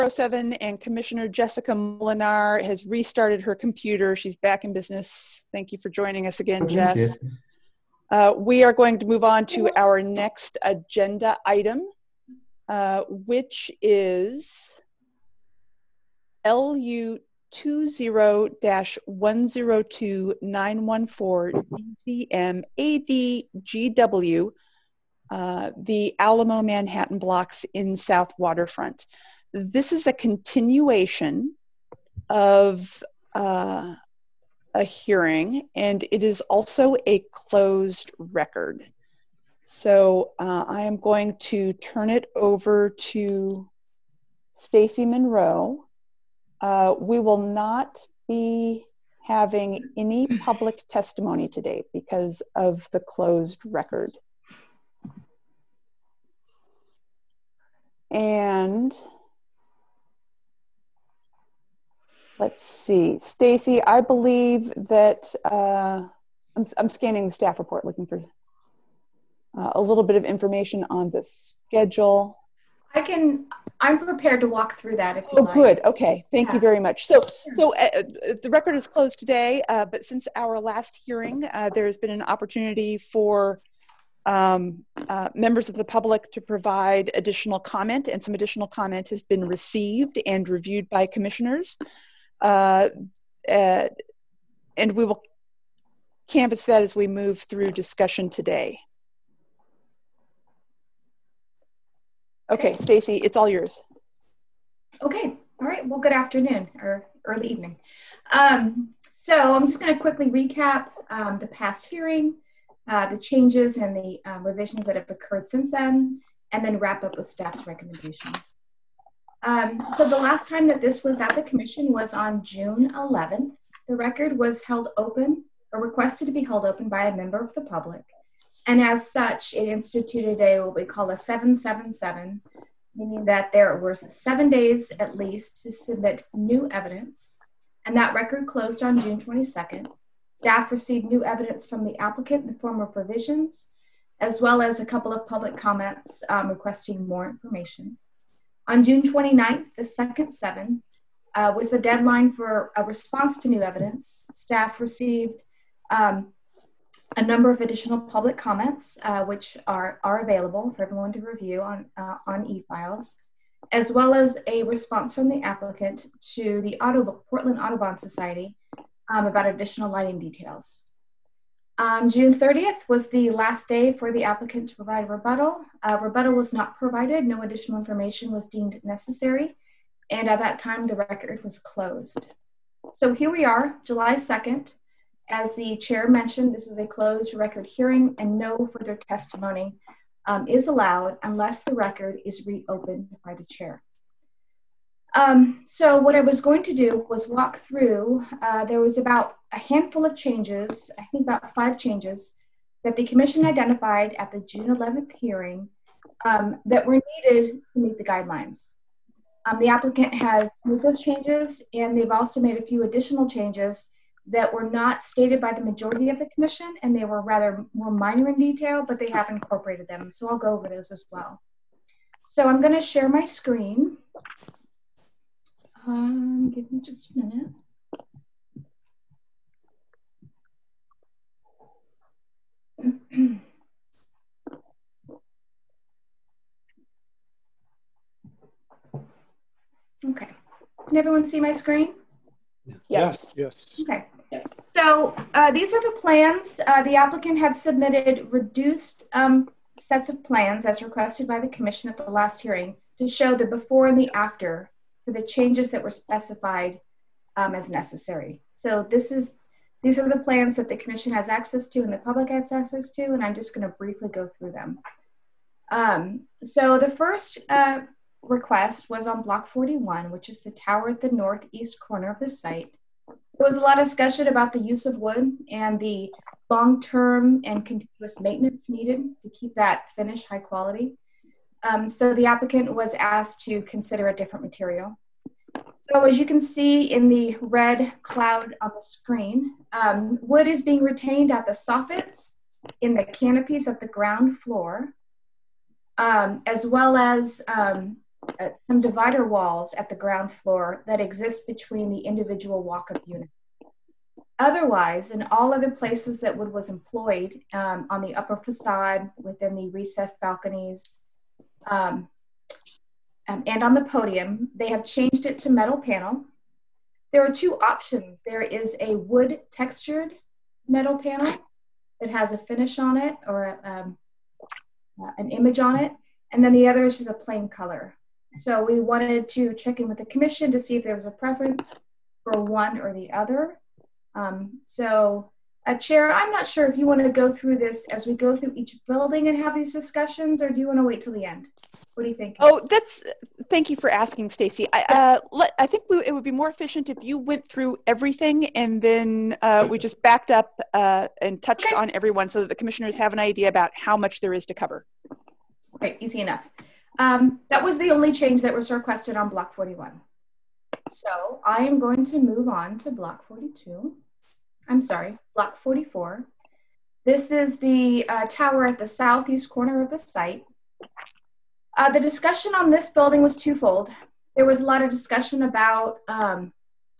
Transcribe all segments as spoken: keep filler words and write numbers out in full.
seven, and Commissioner Jessica Molinar has restarted her computer. She's back in business. Thank you for joining us again, Thank Jess. you. Uh, we are going to move on to our next agenda item, uh, which is L U two zero dash one zero two nine one four D D M A D G W, uh, the Alamo Manhattan blocks in South Waterfront. This is a continuation of uh, a hearing, and it is also a closed record. So uh, I am going to turn it over to Stacy Monroe. Uh, we will not be having any public testimony today because of the closed record. And let's see, Stacy, I believe that uh, I'm, I'm scanning the staff report looking for uh, a little bit of information on the schedule. I can, I'm prepared to walk through that if you Oh, like. good. Okay. Thank Yeah. you very much. So, so uh, the record is closed today, uh, but since our last hearing, uh, there has been an opportunity for um, uh, members of the public to provide additional comment, and some additional comment has been received and reviewed by commissioners. Uh, uh, and we will canvass that as we move through discussion today. Okay, Stacy, it's all yours. Okay, all right, well, good afternoon or early evening. Um, so I'm just gonna quickly recap um, the past hearing, uh, the changes and the um, revisions that have occurred since then, and then wrap up with staff's recommendations. Um, so the last time that this was at the commission was on June eleventh. The record was held open or requested to be held open by a member of the public. And as such, it instituted a what we call a seven seven seven, meaning that there were seven days at least to submit new evidence. And that record closed on June twenty-second. Staff received new evidence from the applicant in the form of revisions, as well as a couple of public comments um, requesting more information. On June twenty-ninth, the second seven, uh, was the deadline for a response to new evidence. Staff received um, a number of additional public comments, uh, which are, are available for everyone to review on, uh, on e-files, as well as a response from the applicant to the Auto, Portland Audubon Society um, about additional lighting details. On June thirtieth was the last day for the applicant to provide rebuttal. Uh, rebuttal was not provided, no additional information was deemed necessary, and at that time the record was closed. So here we are, July second. As the chair mentioned, this is a closed record hearing and no further testimony um, is allowed unless the record is reopened by the chair. Um, so what I was going to do was walk through, uh, there was about a handful of changes, I think about five changes, that the commission identified at the June eleventh hearing um, that were needed to meet the guidelines. Um, the applicant has made those changes, and they've also made a few additional changes that were not stated by the majority of the commission, and they were rather more minor in detail, but they have incorporated them. So I'll go over those as well. So I'm going to share my screen. Um, give me just a minute. Okay. Can everyone see my screen? Yes. Yes. Okay. Yes. So uh, these are the plans. Uh, the applicant had submitted reduced um, sets of plans as requested by the commission at the last hearing to show the before and the after for the changes that were specified um, as necessary. So this is these are the plans that the commission has access to and the public has access to, and I'm just going to briefly go through them. Um, so the first uh, request was on block forty-one, which is the tower at the northeast corner of the site. There was a lot of discussion about the use of wood and the long-term and continuous maintenance needed to keep that finish high quality. Um, so the applicant was asked to consider a different material. So as you can see in the red cloud on the screen, um, wood is being retained at the soffits, in the canopies at the ground floor, um, as well as um, uh, some divider walls at the ground floor that exist between the individual walk-up units. Otherwise, in all other places that wood was employed, um, on the upper facade, within the recessed balconies, um, um, and on the podium, they have changed it to metal panel. There are two options. There is a wood textured metal panel that has a finish on it or a, um, uh, an image on it. And then the other is just a plain color. So we wanted to check in with the commission to see if there was a preference for one or the other. Um, so, uh, Chair, I'm not sure if you want to go through this as we go through each building and have these discussions, or do you want to wait till the end? What do you think? Oh, that's, thank you for asking, Stacy. I, uh, let, I think we, it would be more efficient if you went through everything and then uh, we just backed up uh, and touched Okay. on everyone so that the commissioners have an idea about how much there is to cover. Right, easy enough. Um, that was the only change that was requested on block forty-one. So I am going to move on to block forty-two. I'm sorry, block forty-four. This is the uh, tower at the southeast corner of the site. Uh, the discussion on this building was twofold. There was a lot of discussion about um,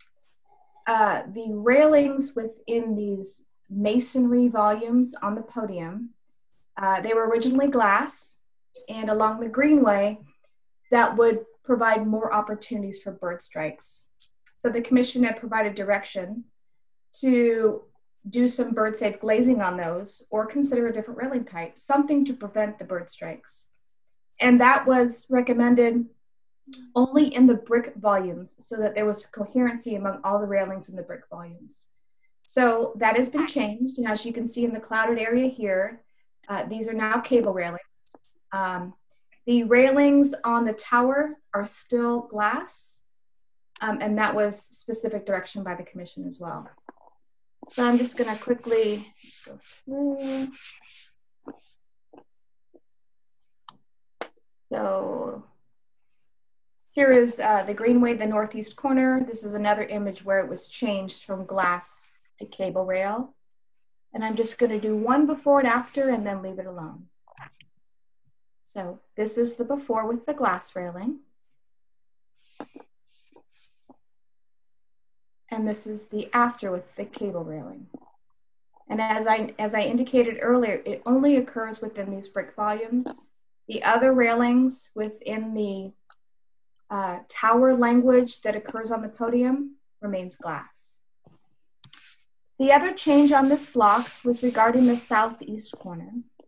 uh, the railings within these masonry volumes on the podium. Uh, they were originally glass, and along the greenway, that would provide more opportunities for bird strikes. So the commission had provided direction to do some bird safe glazing on those or consider a different railing type, something to prevent the bird strikes. And that was recommended only in the brick volumes so that there was coherency among all the railings in the brick volumes. So that has been changed. And as you can see in the clouded area here, uh, these are now cable railings. Um, the railings on the tower are still glass. Um, and that was specific direction by the commission as well. So I'm just going to quickly go through. So here is uh, the greenway, the northeast corner. This is another image where it was changed from glass to cable rail. And I'm just going to do one before and after and then leave it alone. So this is the before with the glass railing. And this is the after with the cable railing. And as I, as I indicated earlier, it only occurs within these brick volumes. The other railings within the uh, tower language that occurs on the podium remains glass. The other change on this block was regarding the southeast corner.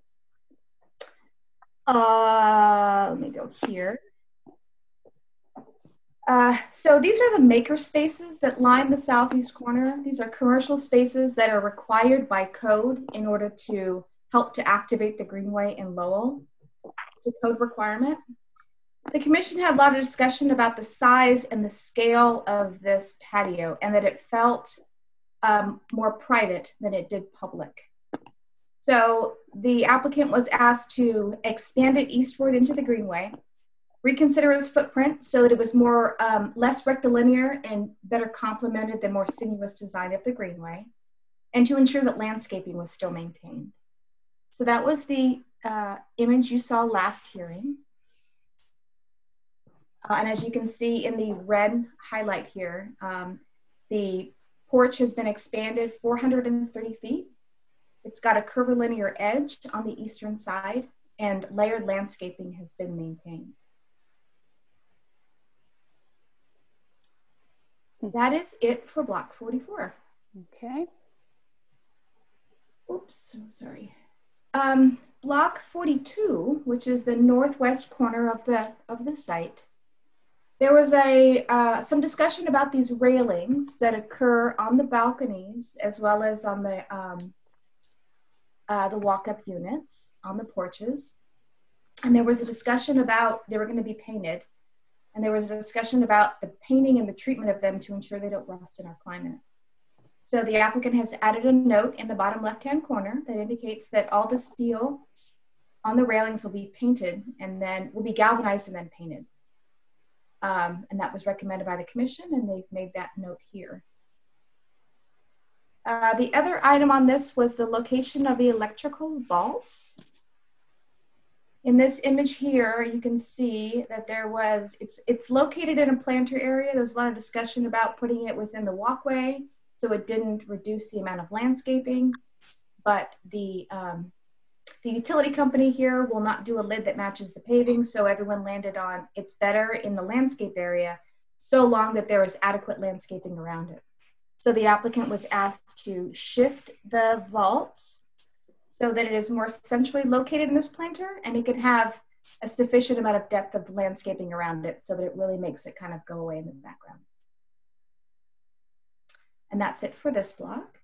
Uh, let me go here. Uh, so these are the maker spaces that line the southeast corner. These are commercial spaces that are required by code in order to help to activate the greenway in Lowell. It's a code requirement. The commission had a lot of discussion about the size and the scale of this patio and that it felt um, more private than it did public. So the applicant was asked to expand it eastward into the greenway, reconsider its footprint so that it was more um, less rectilinear and better complemented the more sinuous design of the greenway, and to ensure that landscaping was still maintained. So that was the uh, image you saw last hearing. Uh, and as you can see in the red highlight here, um, the porch has been expanded four hundred thirty feet. It's got a curvilinear edge on the eastern side, and layered landscaping has been maintained. That is it for block forty-four. Okay. Oops, sorry. Um, block forty-two, which is the northwest corner of the of the site. There was a uh, some discussion about these railings that occur on the balconies as well as on the um, uh, the walk-up units on the porches, and there was a discussion about they were going to be painted. And there was a discussion about the painting and the treatment of them to ensure they don't rust in our climate. So the applicant has added a note in the bottom left-hand corner that indicates that all the steel on the railings will be painted and then will be galvanized and then painted. Um, and that was recommended by the commission, and they've made that note here. Uh, the other item on this was the location of the electrical vaults. in this image here, you can see that there was, it's, it's located in a planter area. There was a lot of discussion about putting it within the walkway so it didn't reduce the amount of landscaping, but the, um, the utility company here will not do a lid that matches the paving, so everyone landed on it's better in the landscape area so long that there is adequate landscaping around it. So the applicant was asked to shift the vault so that it is more centrally located in this planter and it can have a sufficient amount of depth of landscaping around it so that it really makes it kind of go away in the background. And that's it for this block.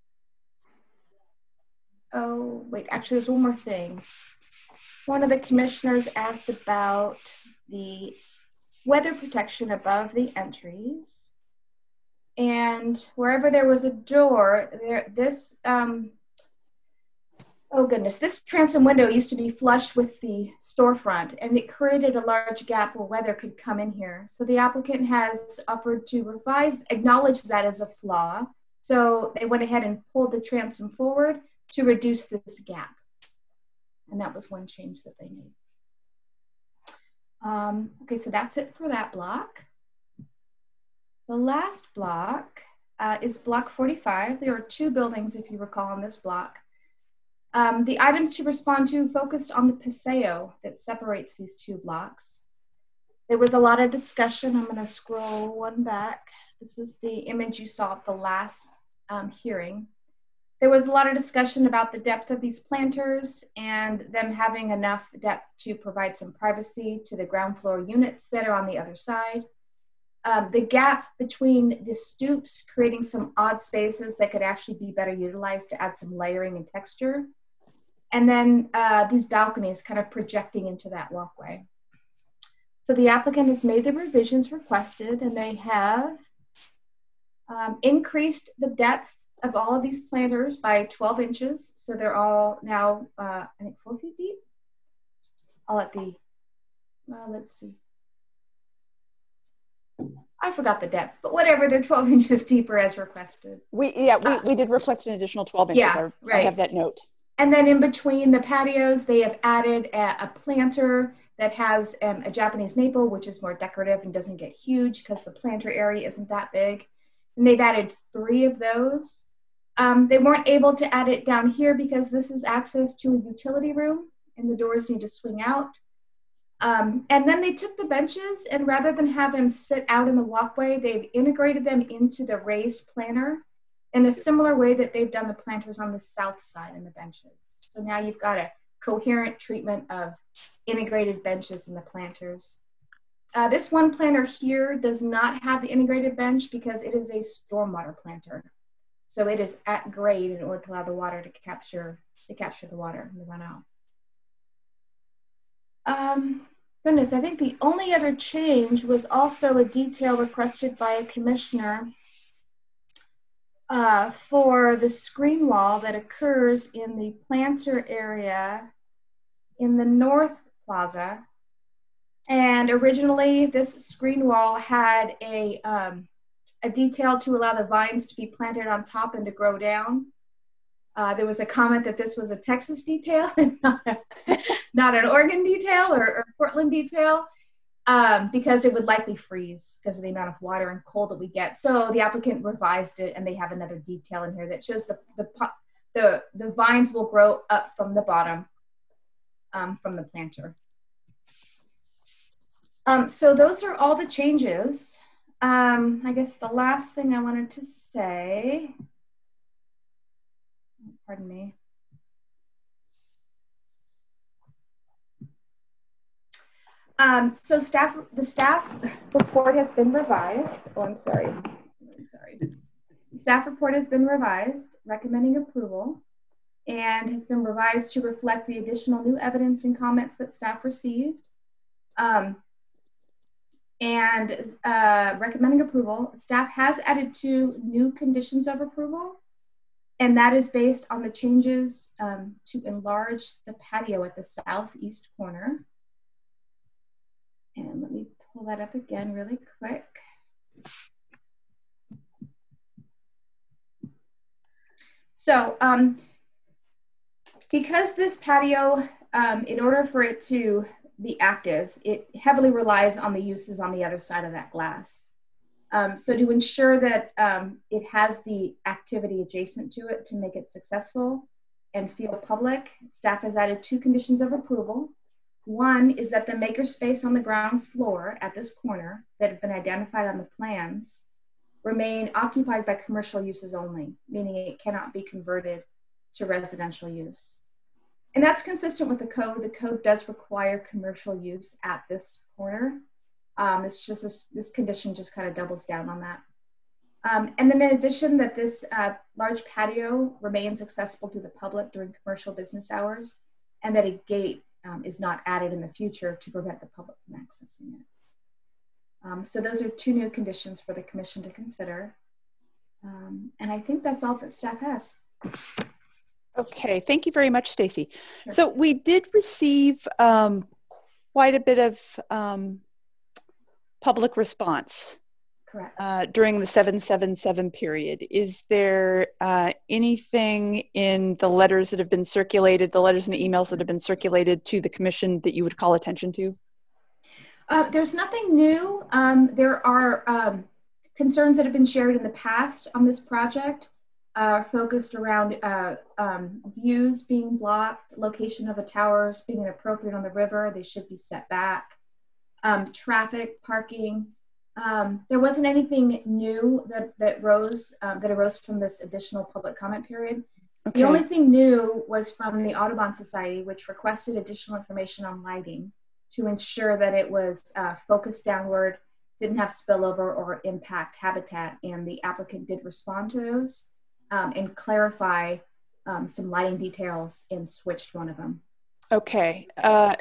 Oh, wait, actually there's one more thing. One of the commissioners asked about the weather protection above the entries. And wherever there was a door, there, this, um, oh goodness, this transom window used to be flush with the storefront and it created a large gap where weather could come in here. So the applicant has offered to revise, acknowledge that as a flaw. So they went ahead and pulled the transom forward to reduce this gap. And that was one change that they made. Um, okay, so that's it for that block. The last block uh, is block forty-five. There are two buildings, if you recall, on this block. Um, the items to respond to focused on the paseo that separates these two blocks. There was a lot of discussion. I'm going to scroll one back. This is the image you saw at the last um, hearing. There was a lot of discussion about the depth of these planters and them having enough depth to provide some privacy to the ground floor units that are on the other side. Um, the gap between the stoops, creating some odd spaces that could actually be better utilized to add some layering and texture. And then uh, these balconies kind of projecting into that walkway. So the applicant has made the revisions requested and they have um, increased the depth of all of these planters by twelve inches. So they're all now, uh, I think four feet deep. I'll let the, well, let's see. I forgot the depth, but whatever, they're twelve inches deeper as requested. We, yeah, we, uh, we did request an additional twelve inches. Yeah, I, right. I have that note. And then in between the patios, they have added a, a planter that has um, a Japanese maple, which is more decorative and doesn't get huge because the planter area isn't that big. And they've added three of those. Um, they weren't able to add it down here because this is access to a utility room and the doors need to swing out. Um, and then they took the benches and rather than have them sit out in the walkway, they've integrated them into the raised planter in a similar way that they've done the planters on the south side and the benches. So now you've got a coherent treatment of integrated benches in the planters. Uh, this one planter here does not have the integrated bench because it is a stormwater planter. So it is at grade in order to allow the water to capture, to capture the water and the runoff. Um, goodness, I think the only other change was also a detail requested by a commissioner uh, for the screen wall that occurs in the planter area in the North Plaza. And originally this screen wall had a, um, a detail to allow the vines to be planted on top and to grow down. Uh, there was a comment that this was a Texas detail and not, a, not an Oregon detail or, or Portland detail um, because it would likely freeze because of the amount of water and cold that we get. So the applicant revised it and they have another detail in here that shows the, the, the, the vines will grow up from the bottom um, from the planter. Um, so those are all the changes. Um, I guess the last thing I wanted to say, pardon me. Um, so staff, the staff report has been revised. Oh, I'm sorry. I'm sorry. The staff report has been revised, recommending approval, and has been revised to reflect the additional new evidence and comments that staff received. Um, and uh, recommending approval. Staff has added two new conditions of approval, and that is based on the changes um, to enlarge the patio at the southeast corner. And let me pull that up again really quick. So um, because this patio um, in order for it to be active, it heavily relies on the uses on the other side of that glass. Um, so to ensure that um, it has the activity adjacent to it to make it successful and feel public, staff has added two conditions of approval. One is that the makerspace on the ground floor at this corner that have been identified on the plans remain occupied by commercial uses only, meaning it cannot be converted to residential use. And that's consistent with the code. The code does require commercial use at this corner. Um, it's just this, this condition just kind of doubles down on that. Um, and then in addition, that this uh, large patio remains accessible to the public during commercial business hours, and that a gate um, is not added in the future to prevent the public from accessing it. Um, so those are two new conditions for the commission to consider. Um, and I think that's all that staff has. Okay, thank you very much, Stacy. Sure. So we did receive um, quite a bit of um, public response. Correct. Uh, during the seven seven seven period. Is there uh, anything in the letters that have been circulated, the letters and the emails that have been circulated to the commission that you would call attention to? Uh, there's nothing new. Um, there are um, concerns that have been shared in the past on this project, uh, focused around uh, um, views being blocked, location of the towers being inappropriate on the river, they should be set back, um, traffic, parking. Um, there wasn't anything new that, that rose um, that arose from this additional public comment period. Okay. The only thing new was from the Audubon Society, which requested additional information on lighting to ensure that it was uh, focused downward, didn't have spillover or impact habitat, and the applicant did respond to those um, and clarify um, some lighting details and switched one of them. Okay. Uh,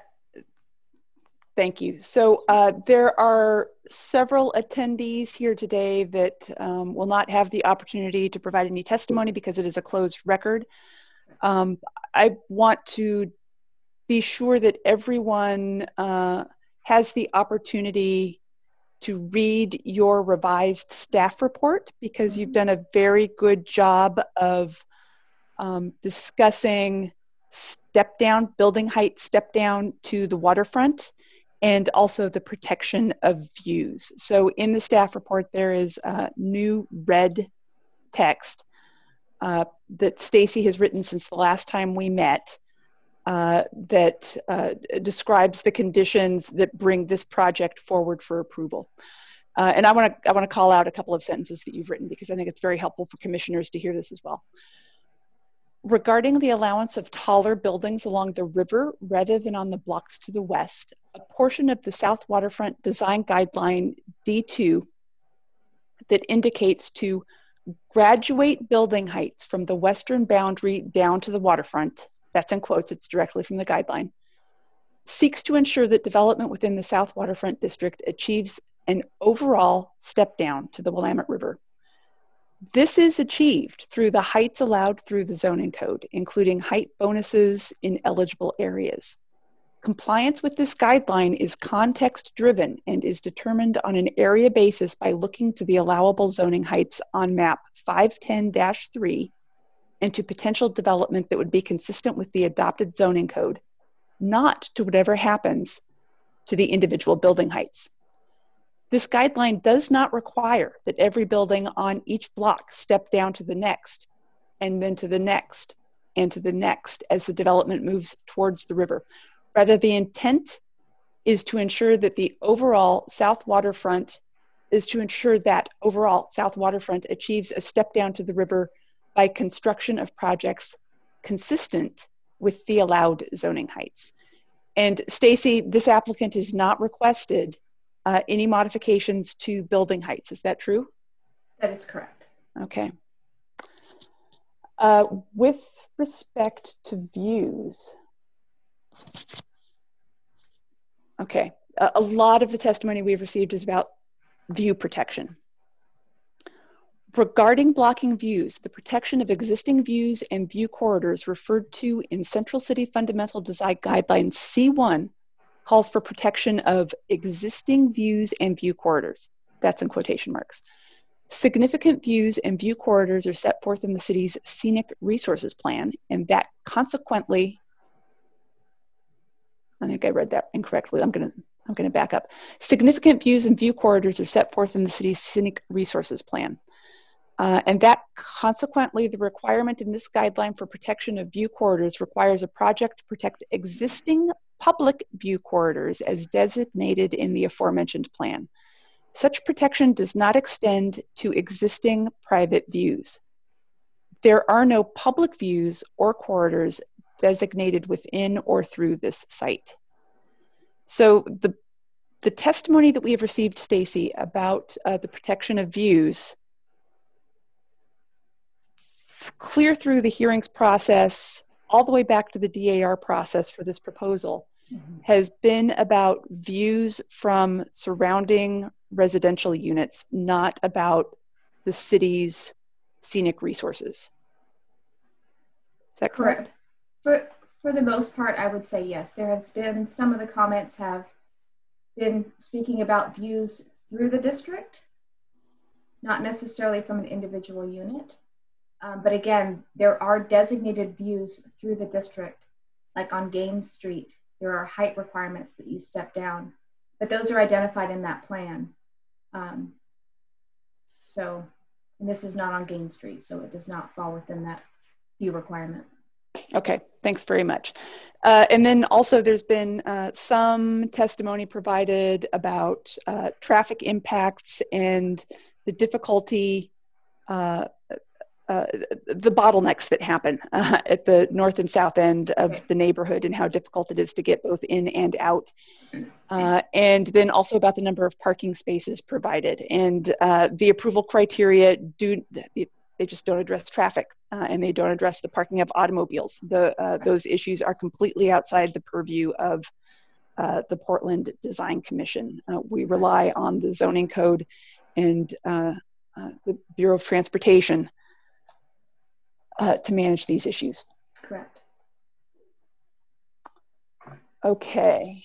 thank you. So uh, there are several attendees here today that um, will not have the opportunity to provide any testimony because it is a closed record. Um, I want to be sure that everyone uh, has the opportunity to read your revised staff report, because you've done a very good job of um, discussing step down, building height step down to the waterfront, and also the protection of views. So in the staff report, there is uh, new red text uh, that Stacy has written since the last time we met uh, that uh, describes the conditions that bring this project forward for approval. Uh, and I want to I want to call out a couple of sentences that you've written, because I think it's very helpful for commissioners to hear this as well. Regarding the allowance of taller buildings along the river rather than on the blocks to the west, a portion of the South Waterfront Design Guideline D two that indicates to graduate building heights from the western boundary down to the waterfront, that's in quotes, it's directly from the guideline, seeks to ensure that development within the South Waterfront District achieves an overall step down to the Willamette River. This is achieved through the heights allowed through the zoning code, including height bonuses in eligible areas. Compliance with this guideline is context-driven and is determined on an area basis by looking to the allowable zoning heights on map five ten dash three and to potential development that would be consistent with the adopted zoning code, not to whatever happens to the individual building heights. This guideline does not require that every building on each block step down to the next, and then to the next, and to the next as the development moves towards the river. Rather, the intent is to ensure that the overall South Waterfront is to ensure that overall South Waterfront achieves a step down to the river by construction of projects consistent with the allowed zoning heights. And Stacy, this applicant has not requested uh, any modifications to building heights. Is that true? That is correct. Okay. Uh, with respect to views, okay, a, a lot of the testimony we've received is about view protection. Regarding blocking views, the protection of existing views and view corridors referred to in Central City Fundamental Design Guidelines C one calls for protection of existing views and view corridors. That's in quotation marks. Significant views and view corridors are set forth in the city's Scenic Resources Plan, and that consequently I think I read that incorrectly. I'm going to I'm going to back up. Significant views and view corridors are set forth in the city's scenic resources plan. Uh, and that consequently, the requirement in this guideline for protection of view corridors requires a project to protect existing public view corridors as designated in the aforementioned plan. Such protection does not extend to existing private views. There are no public views or corridors designated within or through this site. So the, the testimony that we have received, Stacy, about uh, the protection of views, clear through the hearings process, all the way back to the D A R process for this proposal, mm-hmm. has been about views from surrounding residential units, not about the city's scenic resources. Is that correct? correct? For, for the most part, I would say yes. There has been, some of the comments have been speaking about views through the district, not necessarily from an individual unit. Um, but again, there are designated views through the district, like on Gaines Street. There are height requirements that you step down, but those are identified in that plan. Um, so, and this is not on Gaines Street, so it does not fall within that view requirement. Okay, thanks very much. Uh, and then also there's been uh, some testimony provided about uh, traffic impacts and the difficulty uh, Uh, the bottlenecks that happen uh, at the north and south end of the neighborhood and how difficult it is to get both in and out. Uh, and then also about the number of parking spaces provided. And uh, the approval criteria, do they just don't address traffic uh, and they don't address the parking of automobiles. The, uh, those issues are completely outside the purview of uh, the Portland Design Commission. Uh, we rely on the zoning code and uh, uh, the Bureau of Transportation Uh, to manage these issues. Correct. Okay.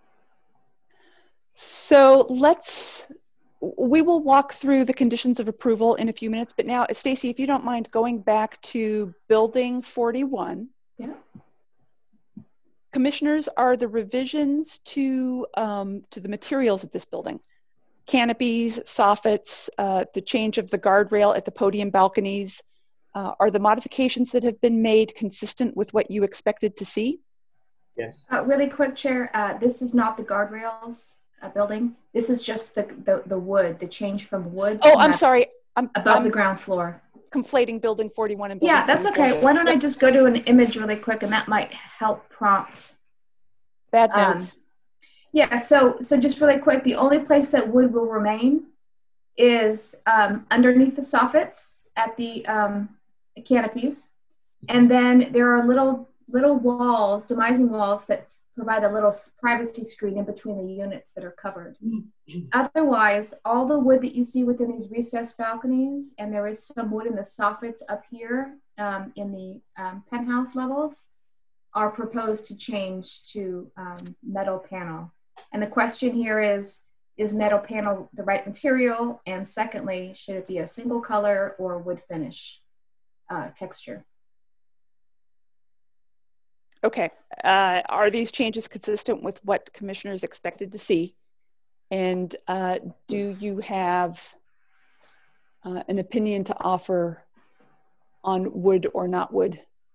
So let's, we will walk through the conditions of approval in a few minutes, but now, Stacy, if you don't mind going back to building forty-one. Yeah. Commissioners, are the revisions to, um, to the materials of this building, canopies, soffits, uh, the change of the guardrail at the podium balconies, Uh, are the modifications that have been made consistent with what you expected to see? Yes. Uh, really quick, Chair, uh, this is not the guardrails uh, building. This is just the, the, the wood, the change from wood. Oh, I'm sorry. I'm above I'm the ground floor. Conflating building forty-one and building Yeah, that's forty-four. okay. Why don't I just go to an image really quick and that might help prompt. Bad notes. Um, yeah, so, so just really quick, the only place that wood will remain is um, underneath the soffits at the um, canopies, and then there are little little walls, demising walls that provide a little privacy screen in between the units that are covered. Otherwise, all the wood that you see within these recessed balconies, and there is some wood in the soffits up here um, in the um, penthouse levels, are proposed to change to um, metal panel. And the question here is, is metal panel the right material? And secondly, should it be a single color or wood finish uh, texture? Okay. Uh, are these changes consistent with what commissioners expected to see? And uh, do you have uh, an opinion to offer on wood or not wood?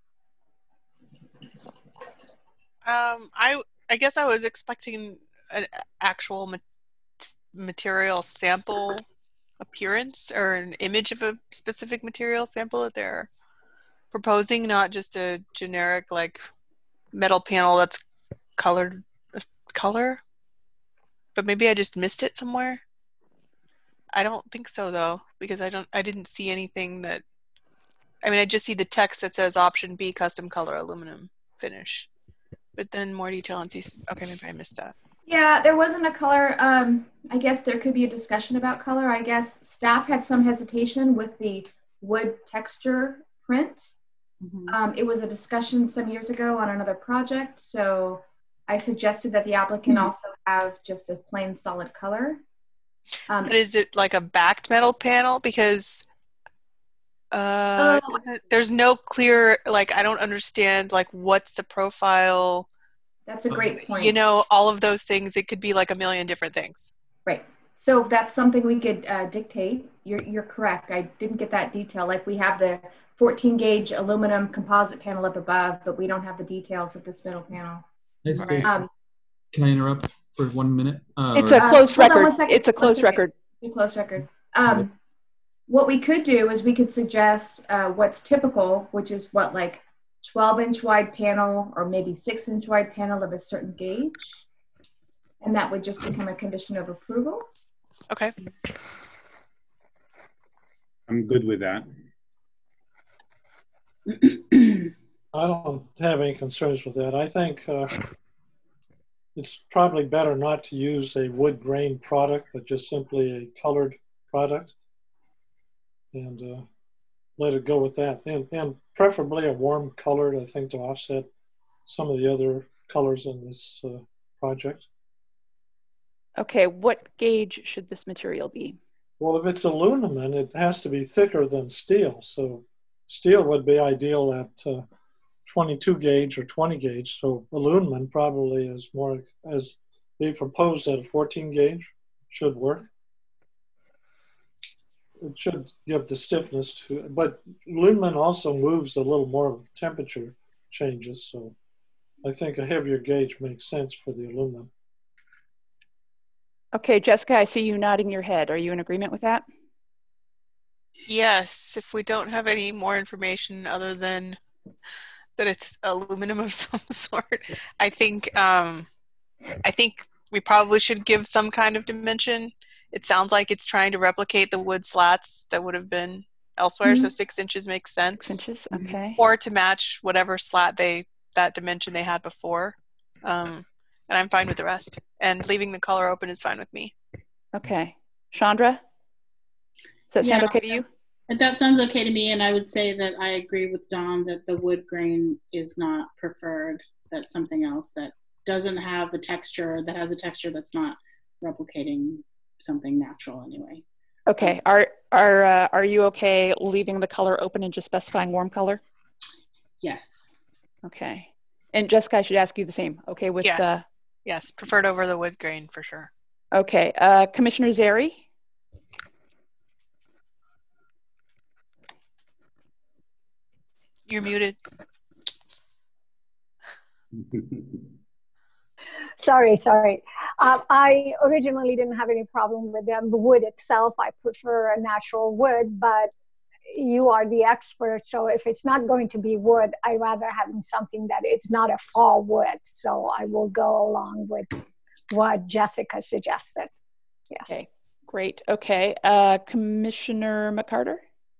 Um, I I guess I was expecting an actual ma material sample appearance or an image of a specific material sample that they're proposing, not just a generic like metal panel that's colored color. But maybe I just missed it somewhere. I don't think so though, because I don't I didn't see anything that, I mean, I just see the text that says option B, custom color aluminum finish. But then more detail on C. Okay, maybe I missed that. Yeah, there wasn't a color. Um, I guess there could be a discussion about color. I guess staff had some hesitation with the wood texture print. Mm-hmm. um, it was a discussion some years ago on another project, so I suggested that the applicant mm-hmm. also have just a plain solid color. Um, but is it like a backed metal panel? Because uh, oh, there's no clear, like, I don't understand, like, what's the profile That's a great point. You know, all of those things, it could be like a million different things. Right. So that's something we could uh, dictate. You're, you're correct. I didn't get that detail. Like we have the fourteen gauge aluminum composite panel up above, but we don't have the details of this middle panel. Hey, Stacey, Um, can I interrupt for one minute? Uh, It's or- a closed Uh, hold on record. one second. It's a One closed second. record. It's a closed record. Um, what we could do is we could suggest uh, what's typical, which is what, like twelve inch wide panel or maybe six inch wide panel of a certain gauge. And that would just become a condition of approval. Okay. I'm good with that. I don't have any concerns with that. I think uh, it's probably better not to use a wood grain product, but just simply a colored product, and uh, let it go with that. And, and preferably a warm colored, I think, to offset some of the other colors in this uh, project. Okay, what gauge should this material be? Well, if it's aluminum, it has to be thicker than steel. So steel would be ideal at uh, twenty-two gauge or twenty gauge. So aluminum probably is more, as they proposed, at a fourteen gauge should work. It should give the stiffness to it. But aluminum also moves a little more with temperature changes. So I think a heavier gauge makes sense for the aluminum. Okay, Jessica, I see you nodding your head. Are you in agreement with that? Yes, if we don't have any more information other than that it's aluminum of some sort, I think um, I think we probably should give some kind of dimension. It sounds like it's trying to replicate the wood slats that would have been elsewhere, Mm-hmm. so six inches makes sense. Six inches, okay. Or to match whatever slat they that dimension they had before. Um, and I'm fine with the rest. And leaving the color open is fine with me. Okay. Chandra? Does that sound Yeah. okay to you? That sounds okay to me, and I would say that I agree with Dawn that the wood grain is not preferred. That's something else that doesn't have a texture, that has a texture that's not replicating something natural anyway. Okay. Are are uh, are you okay leaving the color open and just specifying warm color? Yes. Okay. And Jessica, I should ask you the same. Okay with Yes. uh Yes, preferred over the wood grain for sure. okay. Uh, Commissioner Zeri? You're muted. Sorry, sorry. Um, I originally didn't have any problem with them. The wood itself, I prefer a natural wood, but you are the expert. So if it's not going to be wood, I rather having something that it's not a fall wood. So I will go along with what Jessica suggested. Yes. Okay, great. Okay. Uh, Commissioner McCarter?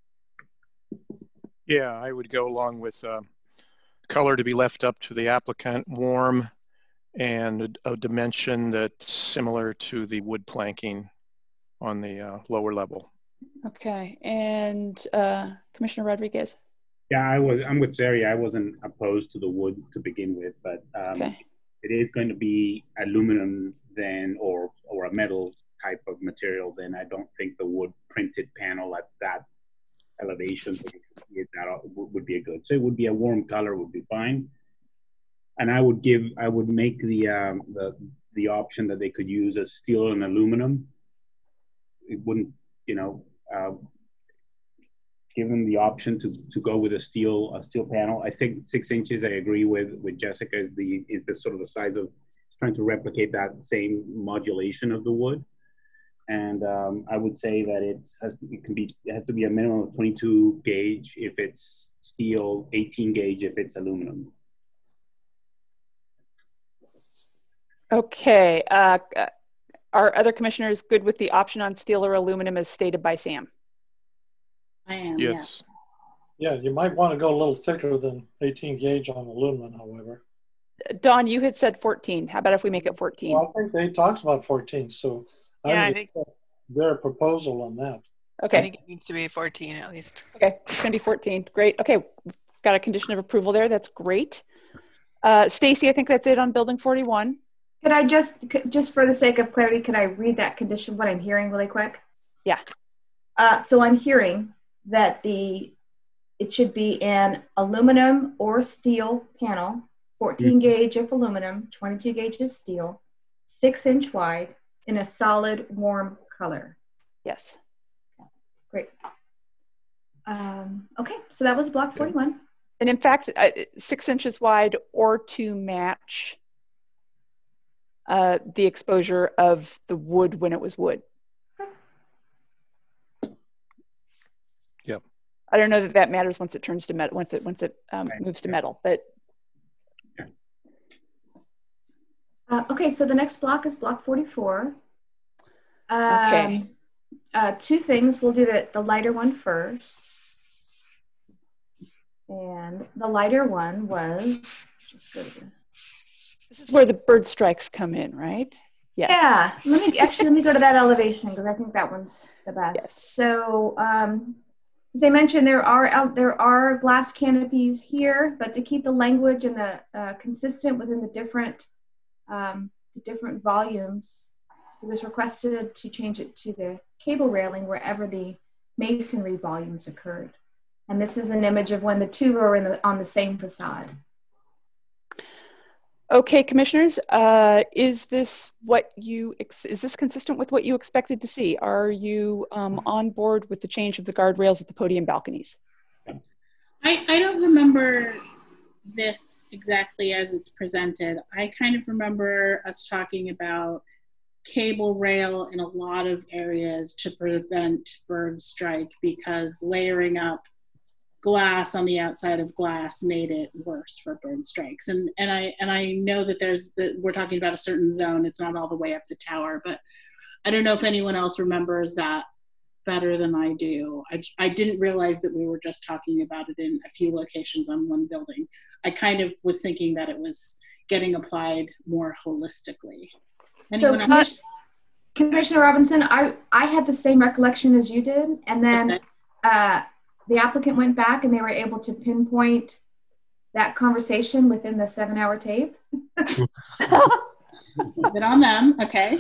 Yeah, I would go along with uh, color to be left up to the applicant, warm, and a, a dimension that's similar to the wood planking on the uh, lower level. Okay. And uh, Commissioner Rodriguez? Yeah, I was. I'm with Zeri. I wasn't opposed to the wood to begin with, but um, Okay. it is going to be aluminum then, or or a metal type of material. Then I don't think the wood printed panel at that elevation so you can see it, that would be a good. So it would be a warm color would be fine. And I would give, I would make the um, the the option that they could use as steel and aluminum. It wouldn't, you know, uh, give them the option to to go with a steel a steel panel. I think six inches. I agree with with Jessica. Is the is the sort of the size of trying to replicate that same modulation of the wood. And um, I would say that it's has to, it can be it has to be a minimum of twenty-two gauge if it's steel, eighteen gauge if it's aluminum. Okay. Uh, are other commissioners good with the option on steel or aluminum as stated by Sam? I am, Yes. Yeah, you might want to go a little thicker than eighteen gauge on aluminum, however. Dawn, you had said fourteen. How about if we make it fourteen? Well, I think they talked about fourteen, so Yeah, I I would think accept their proposal on that. I Okay. think it needs to be fourteen at least. Okay. It's going to be fourteen. Great. Okay. We've got a condition of approval there. That's great. Uh, Stacy, I think that's it on building forty-one. Could I just, could- just for the sake of clarity, could I read that condition, what I'm hearing really quick? Yeah. Uh, so I'm hearing that the, it should be an aluminum or steel panel, fourteen gauge of aluminum, twenty-two gauge of steel, six inch wide, in a solid warm color. Yes. Great. Um, okay, so that was block forty-one. And in fact, uh, six inches wide or to match uh, the exposure of the wood when it was wood. Yep. I don't know that that matters once it turns to metal, once it once it um, Right. moves to metal, but. Uh, okay, so the next block is block forty-four. Um, Okay. Uh, two things. We'll do the, the lighter one first. And the lighter one was, just go to the, This is where the bird strikes come in, right? Yes. yeah, let me, actually, let me go to that elevation because I think that one's the best. Yes. So, um, as I mentioned, there are out there are glass canopies here, but to keep the language and the uh, consistent within the different um, the different volumes, it was requested to change it to the cable railing wherever the masonry volumes occurred. And this is an image of when the two were in the, on the same facade. Okay, commissioners, uh, is this what you, ex is this consistent with what you expected to see? Are you um, on board with the change of the guardrails at the podium balconies? I, I don't remember this exactly as it's presented. I kind of remember us talking about cable rail in a lot of areas to prevent bird strike because layering up glass on the outside of glass made it worse for bird strikes. And and I and I know that there's that we're talking about a certain zone. It's not all the way up the tower, but I don't know if anyone else remembers that better than I do. I, I didn't realize that we were just talking about it in a few locations on one building. I kind of was thinking that it was getting applied more holistically. So, Anyone else? Commissioner, Commissioner Robinson, I, I had the same recollection as you did. And then Okay. uh, the applicant went back and they were able to pinpoint that conversation within the seven hour tape. Is it on them? Okay.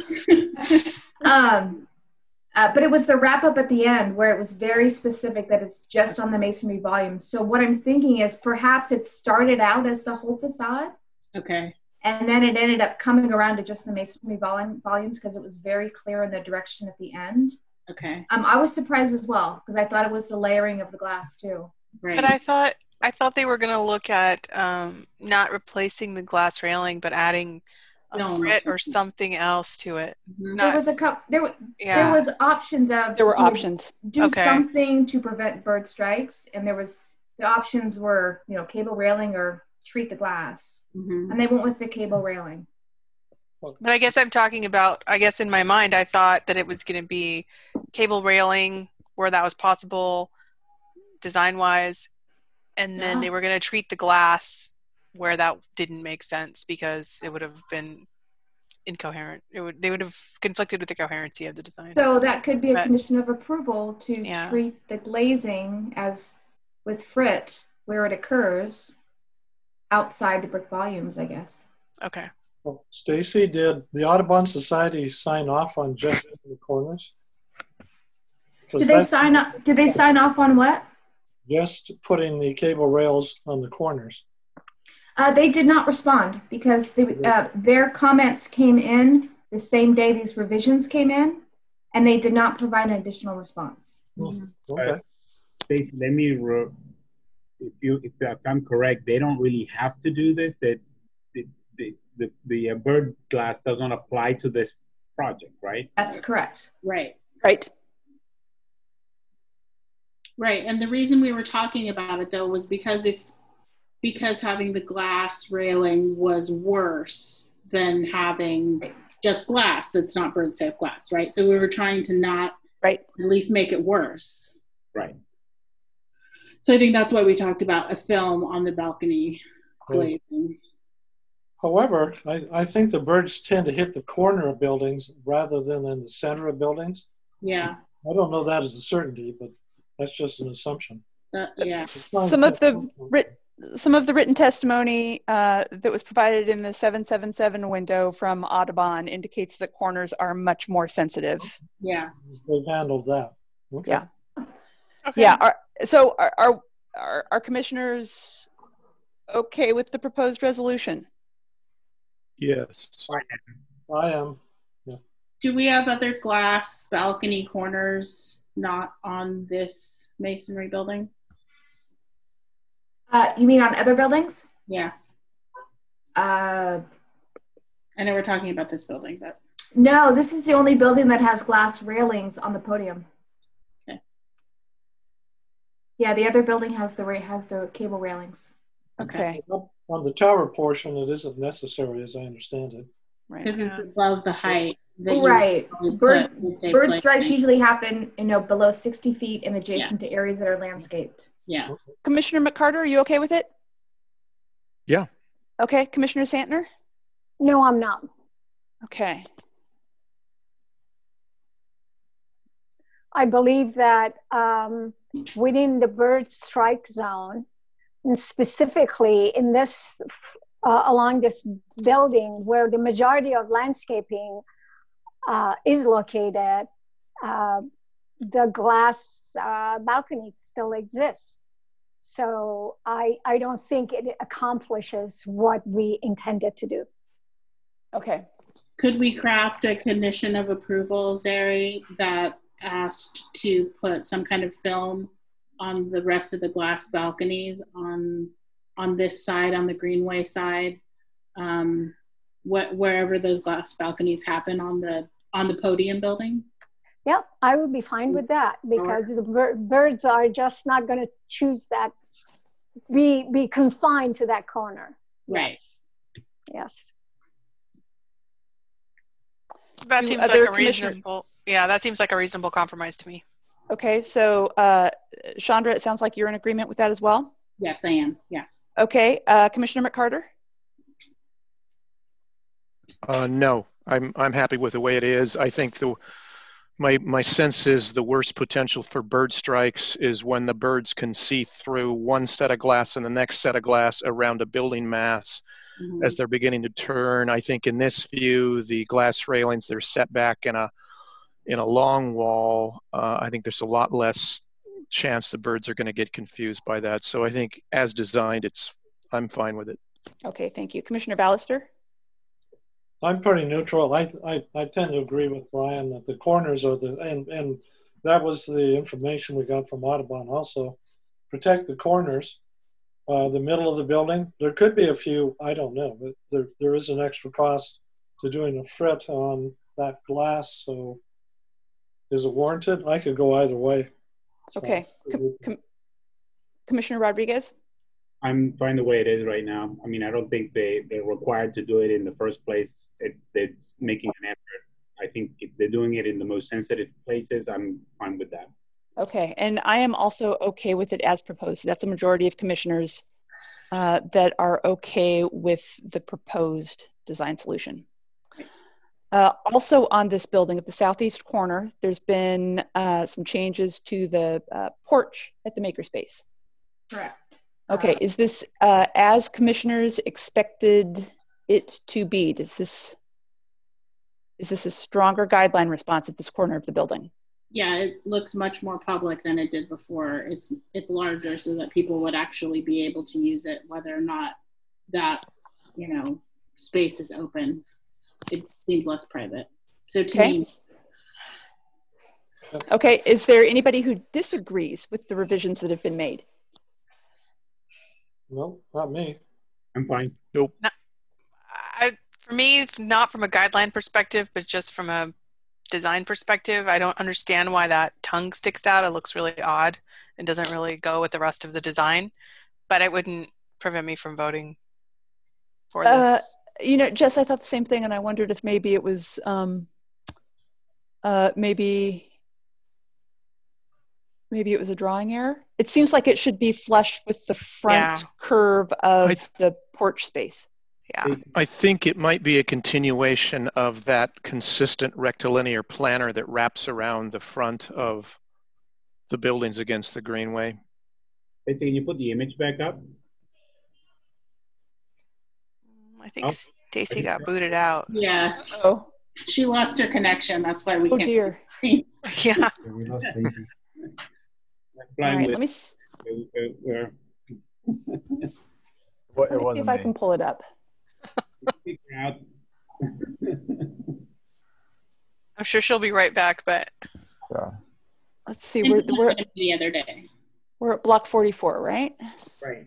um, uh, but it was the wrap up at the end where it was very specific that it's just on the masonry volume. So what I'm thinking is perhaps it started out as the whole facade. Okay. And then it ended up coming around to just the masonry volume, volumes because it was very clear in the direction at the end. Okay. Um, I was surprised as well because I thought it was the layering of the glass too. Right. But I thought I thought they were going to look at um, not replacing the glass railing, but adding a No, frit no. or something else to it. Mhm. There Not, was a couple. There, were- yeah. there was options of There were do, options. do Okay. something to prevent bird strikes, and there was the options were you know cable railing or treat the glass, Mhm. and they went with the cable railing. But I guess I'm talking about, I guess in my mind, I thought that it was going to be cable railing where that was possible design-wise, and then Yeah. they were going to treat the glass where that didn't make sense because it would have been incoherent. It would They would have conflicted with the coherency of the design. So that could be a But- condition of approval to Yeah. treat the glazing as with frit where it occurs outside the brick volumes, I guess. Okay. Well, Stacy, did the Audubon Society sign off on just the corners? 'Cause Did they that's sign up? Did they sign off on what? just putting the cable rails on the corners? Uh, they did not respond because they, uh, their comments came in the same day these revisions came in, and they did not provide an additional response. Okay. Stacey, let me, re- if you, if I'm correct, they don't really have to do this. That the the the, the uh, bird glass doesn't apply to this project, right? That's correct. Right. Right. Right. And the reason we were talking about it though was because if because having the glass railing was worse than having just glass that's not bird safe glass, right? So we were trying to not Right. at least make it worse. Right. So I think that's why we talked about a film on the balcony glazing. However, I, I think the birds tend to hit the corner of buildings rather than in the center of buildings. Yeah. I don't know that as a certainty, but that's just an assumption. That, yeah. Some of the writ some of the written testimony uh, that was provided in the seven seven seven window from Audubon indicates that corners are much more sensitive. Yeah. They've handled that. Okay. Yeah. Okay. Yeah. Are, so are, are, are, are commissioners okay with the proposed resolution? Yes. I am. Yeah. Do we have other glass balcony corners not on this masonry building? Uh, you mean on other buildings? Yeah. Uh, I know we're talking about this building, but. no, this is the only building that has glass railings on the podium. Okay. Yeah, the other building has the has the cable railings. Okay. On the tower portion, it isn't necessary, as I understand it. Right. Because it's above the height. That you Right. would Bird, put, would say bird play- strikes usually happen, you know, below sixty feet and adjacent to areas that are landscaped. Yeah. Commissioner McCarter, are you okay with it? Yeah. Okay. Commissioner Santner? No, I'm not. Okay. I believe that um, within the bird strike zone, and specifically in this, uh, along this building where the majority of landscaping uh, is located, uh, the glass uh, balconies still exist. So I, I don't think it accomplishes what we intended to do. Okay. Could we craft a condition of approval, Zeri, that asked to put some kind of film on the rest of the glass balconies on on this side, on the Greenway side, um, wh- wherever those glass balconies happen on the on the podium building? Yep, I would be fine with that because the bir- birds are just not going to choose that, be be confined to that corner. Right. Yes. yes. That Do seems other like a reasonable, yeah, that seems like a reasonable compromise to me. Okay. So, uh, Chandra, it sounds like you're in agreement with that as well? Yes, I am. Yeah. Okay. Uh, Commissioner McCarter? Uh, no, I'm I'm happy with the way it is. I think the my my sense is the worst potential for bird strikes is when the birds can see through one set of glass and the next set of glass around a building mass mm-hmm. as they're beginning to turn. I think in this view, the glass railings, they're set back in a in a long wall. Uh, I think there's a lot less chance the birds are going to get confused by that. So I think as designed, it's I'm fine with it. Okay, thank you. Commissioner Ballister? I'm pretty neutral. I, I, I tend to agree with Brian that the corners are the, and, and that was the information we got from Audubon also. Protect the corners, uh, the middle of the building. There could be a few, I don't know, but there, there is an extra cost to doing a fret on that glass. So is it warranted? I could go either way. So okay. Com- com- Commissioner Rodriguez? I'm fine the way it is right now. I mean, I don't think they, they're required to do it in the first place. It, they're making an effort. I think if they're doing it in the most sensitive places, I'm fine with that. Okay, and I am also okay with it as proposed. That's a majority of commissioners uh, that are okay with the proposed design solution. Uh, also on this building at the southeast corner, there's been uh, some changes to the uh, porch at the makerspace. Correct. Okay, is this uh, as commissioners expected it to be? Does this, is this a stronger guideline response at this corner of the building? Yeah, it looks much more public than it did before. It's it's larger so that people would actually be able to use it, whether or not that, you know, space is open. It seems less private. So to okay. me. Okay, is there anybody who disagrees with the revisions that have been made? No, not me. I'm fine. Nope. Not, I, for me, not from a guideline perspective, but just from a design perspective, I don't understand why that tongue sticks out. It looks really odd and doesn't really go with the rest of the design, but it wouldn't prevent me from voting for this. Uh, you know, Jess, I thought the same thing, and I wondered if maybe it was um, uh, maybe maybe it was a drawing error. It seems like it should be flush with the front Yeah. curve of I th- the porch space. Yeah. I think it might be a continuation of that consistent rectilinear planner that wraps around the front of the buildings against the Greenway. Betsy, can you put the image back up? I think Oh. Stacy got booted out. Yeah. Oh, She lost her connection. That's why we oh can't. dear. Yeah. We lost Daisy. All Flying right, with, let me. S- uh, uh, Well, it Let me see wasn't if I me. can pull it up. Figure out. I'm sure she'll be right back, but Yeah. Let's see. We're we're the other day. we're at block forty-four, right? Right.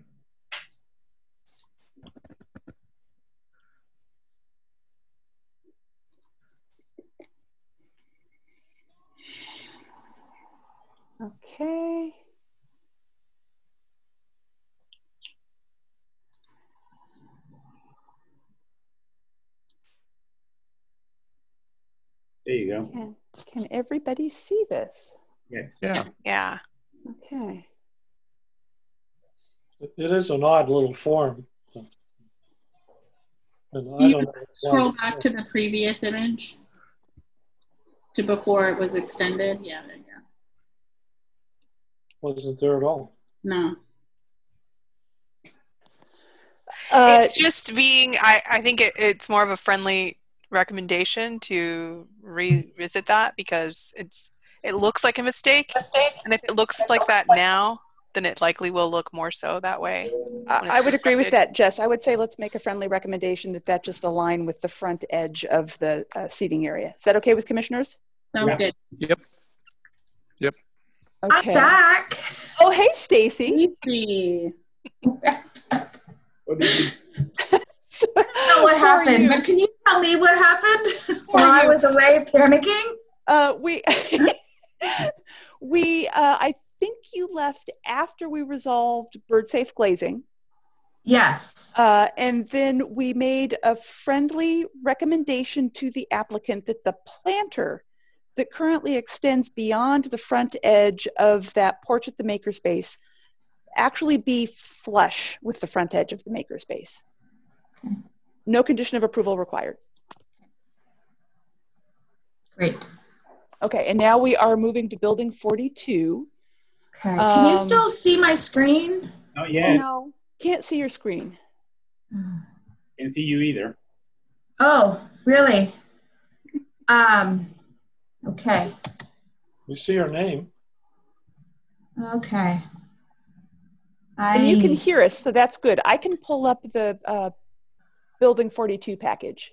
Okay. There you go. Can, can everybody see this? Yes. Yeah. yeah. Okay. It is an odd little form. And I Can don't you know scroll why- back to the previous image? To before it was extended? Yeah, there you go. wasn't there at all. No. Uh, It's just being, I, I think it, it's more of a friendly recommendation to revisit that because it's it looks like a mistake. And if it looks like that now, then it likely will look more so that way. I I would agree with that, Jess. I would say let's make a friendly recommendation that that just align with the front edge of the uh, seating area. Is that okay with commissioners? Sounds Yeah. good. Yep. Yep. Okay. I'm back. Oh, hey, Stacy. Stacy. What did you So, I don't know what how are happened, you? but can you tell me what happened How are while I you? was away panicking? Uh, we, we, uh, I think you left after we resolved bird safe glazing. Yes. Uh, and then we made a friendly recommendation to the applicant that the planter that currently extends beyond the front edge of that porch at the makerspace actually be flush with the front edge of the makerspace. Okay. No condition of approval required. Great. Okay, and now we are moving to building forty-two. Okay. Can you Um, still see my screen? Not yet. No. Can't see your screen. Can't see you either. Oh, really? Um, okay. We see your name. Okay. I, And you can hear us, so that's good. I can pull up the uh, building forty-two package.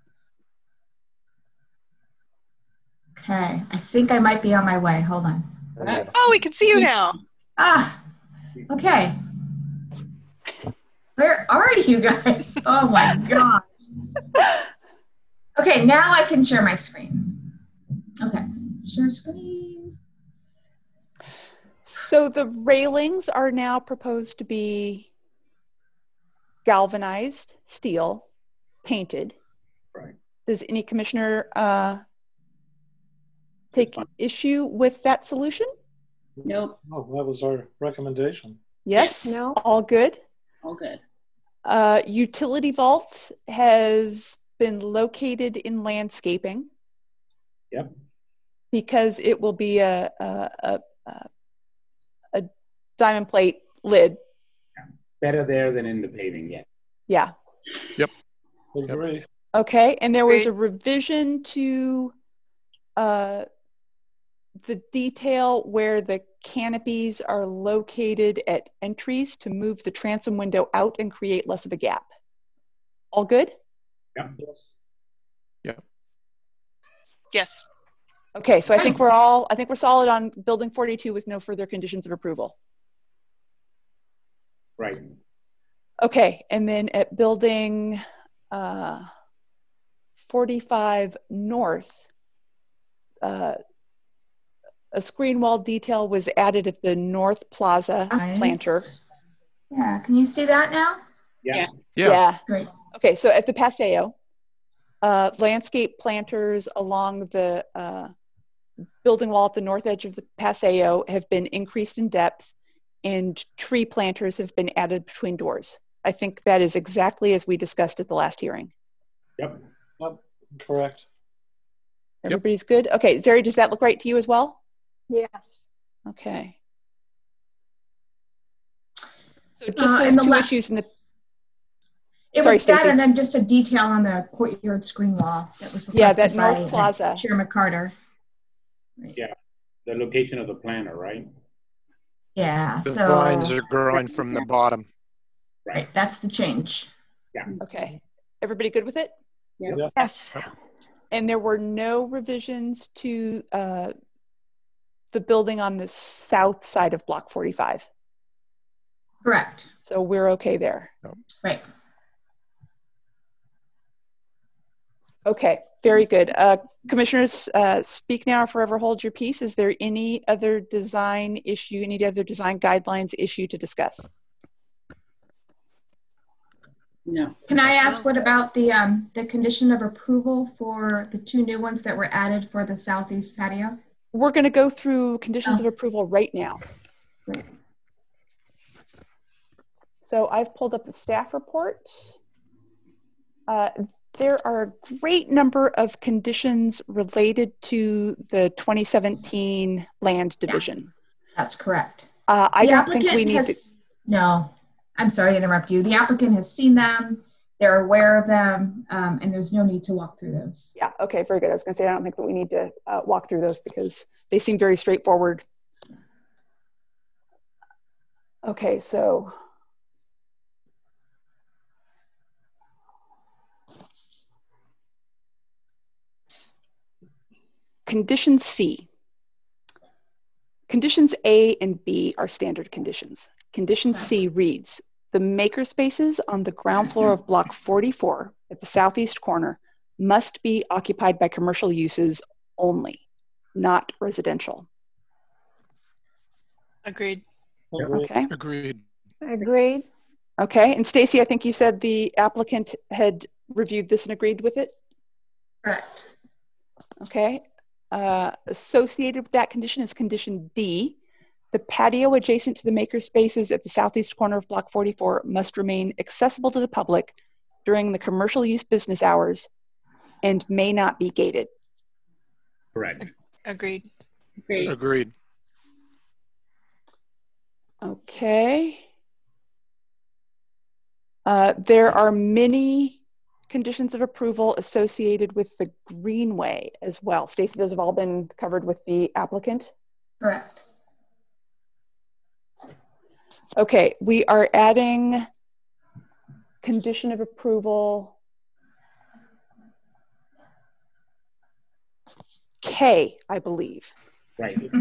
okay. I think I might be on my way. Hold on. There you go. Oh, we can see you now. Ah, okay. Where are you guys? Oh my gosh. Okay, now I can share my screen. Okay, share screen. So the railings are now proposed to be galvanized steel, painted. Right. Does any commissioner uh, take fine. issue with that solution? Nope. Oh, that was our recommendation. Yes? No. All good? All good. Uh, utility vault has been located in landscaping. Yep. Because it will be a, a, a, a, a diamond plate lid. Better there than in the paving, yeah. Yeah. Agree. Okay. And there was Great. a revision to uh, the detail where the canopies are located at entries to move the transom window out and create less of a gap. All good? Yes. Yes. Okay, so I think we're all, I think we're solid on building forty-two with no further conditions of approval. Right. Okay, and then at building uh, forty-five North, uh, a screen wall detail was added at the North Plaza planter. Nice. Yeah, can you see that now? Yeah. Yeah. Yeah. Great. Okay, so at the Paseo, uh, landscape planters along the uh, building wall at the north edge of the Paseo have been increased in depth, and tree planters have been added between doors. I think that is exactly as we discussed at the last hearing. Yep. Yep. Correct. Everybody's good? Okay, Zeri, does that look right to you as well? Yes. Okay. So just Uh, those and the two la- issues in the, It Sorry, was that Stacey. and then just a detail on the courtyard screen wall that was requested yeah, that by North Plaza. Chair McCarter. Right. Yeah. The location of the planter, right? Yeah, The so vines are growing from the bottom. Right, that's the change. Yeah. Okay. Everybody good with it? Yes. Yeah. Yes. And there were no revisions to uh, the building on the south side of Block forty-five. Correct. So we're okay there. Right. Okay, very good. Uh, commissioners, uh, speak now or forever hold your peace. Is there any other design issue, any other design guidelines issue to discuss? No. Can I ask what about the um, the condition of approval for the two new ones that were added for the southeast patio? We're going to go through conditions Oh. of approval right now. Great. So I've pulled up the staff report. Uh, there are a great number of conditions related to the twenty seventeen land division. That's correct. Uh, I The don't think we applicant need has, to. No, I'm sorry to interrupt you. The applicant has seen them, they're aware of them, um, and there's no need to walk through those. Yeah, okay, very good. I was going to say, I don't think that we need to uh, walk through those because they seem very straightforward. Okay, so. Condition C. Conditions A and B are standard conditions. Condition C reads, the maker spaces on the ground floor of block forty-four at the southeast corner must be occupied by commercial uses only, not residential. Agreed. Okay. Agreed. Agreed. Okay, and Stacy, I think you said the applicant had reviewed this and agreed with it? Correct. Okay. Uh, associated with that condition is condition D. The patio adjacent to the maker spaces at the southeast corner of block forty-four must remain accessible to the public during the commercial use business hours and may not be gated. Correct. Agreed. Agreed. Agreed. Okay. Uh, there are many conditions of approval associated with the greenway as well. Stacey, those have all been covered with the applicant? Correct. Okay, we are adding condition of approval K, I believe. Right.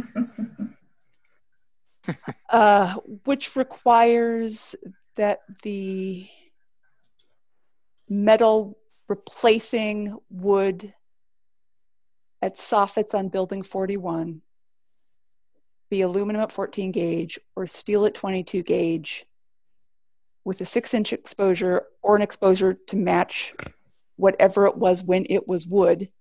uh, which requires that the metal replacing wood at soffits on building forty-one be aluminum at fourteen gauge or steel at twenty-two gauge with a six inch exposure or an exposure to match whatever it was when it was wood.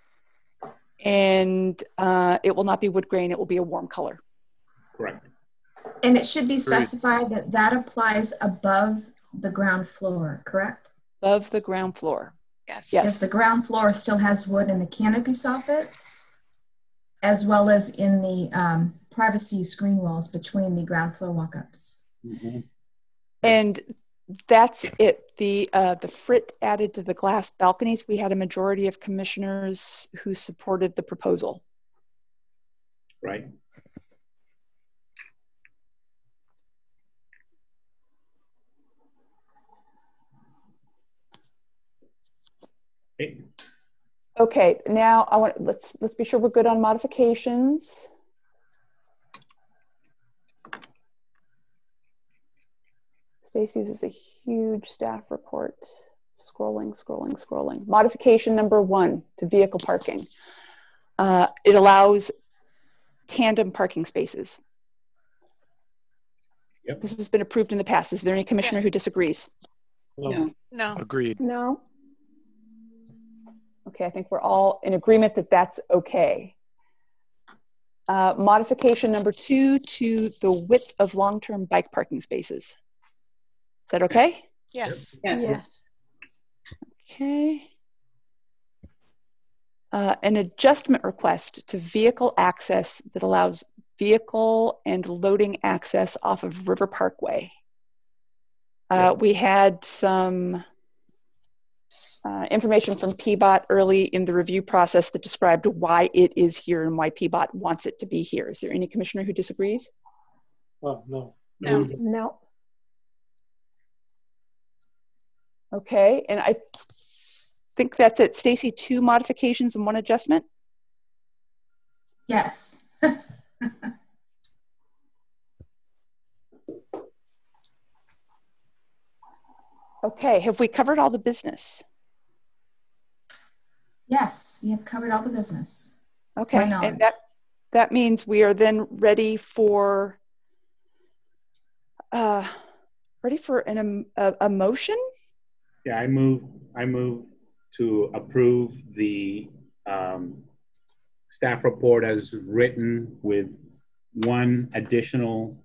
And uh, it will not be wood grain, it will be a warm color. Correct. And it should be specified that that applies above the ground floor, correct? Above the ground floor. Yes. Yes. Because the ground floor still has wood in the canopy soffits, as well as in the um, privacy screen walls between the ground floor walk-ups. Mm-hmm. And that's it. The uh, the frit added to the glass balconies, we had a majority of commissioners who supported the proposal. Right. Okay. Okay, now I want let's let's be sure we're good on modifications. Stacy, this is a huge staff report. Scrolling, scrolling, scrolling. Modification number one to vehicle parking. Uh, it allows tandem parking spaces. Yep. This has been approved in the past. Is there any commissioner Yes. who disagrees? No. No. Agreed. No. Okay, I think we're all in agreement that that's okay. Uh, modification number two to the width of long-term bike parking spaces. Is that okay? Yes. Yes. Yes. Okay. Uh, an adjustment request to vehicle access that allows vehicle and loading access off of River Parkway. Uh, we had some uh, information from P BOT early in the review process that described why it is here and why P BOT wants it to be here. Is there any commissioner who disagrees? Oh, no. No. No. Okay, and I think that's it. Stacy, two modifications and one adjustment? Yes. Okay, have we covered all the business? Yes, we have covered all the business. Okay, and that that means we are then ready for uh, ready for an a, a motion. Yeah, I move. I move to approve the um, staff report as written, with one additional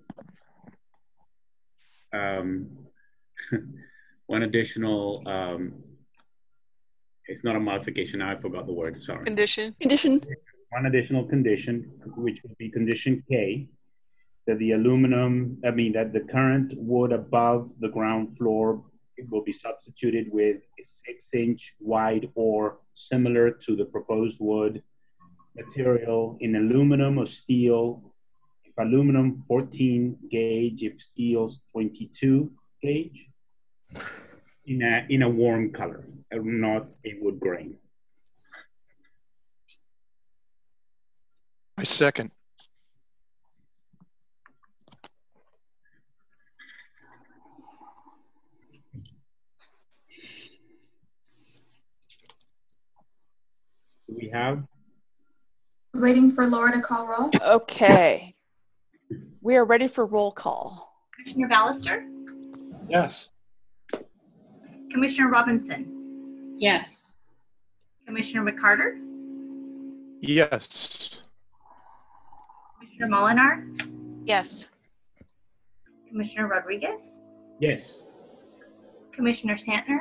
um, one additional. Um, it's not a modification. Now I forgot the word. Sorry. Condition. Condition. One additional condition, which would be condition K, that the aluminum, I mean, that the current wood above the ground floor will be substituted with a six inch wide ore similar to the proposed wood material in aluminum or steel. If aluminum, fourteen gauge, if steel's twenty-two gauge, in a, in a warm color, not a wood grain. I second. Do we have? Waiting for Laura to call roll. Okay, we are ready for roll call. Commissioner Ballister? Yes. Commissioner Robinson? Yes. Commissioner McCarter? Yes. Commissioner Molinar? Yes. Commissioner Rodriguez? Yes. Commissioner Santner?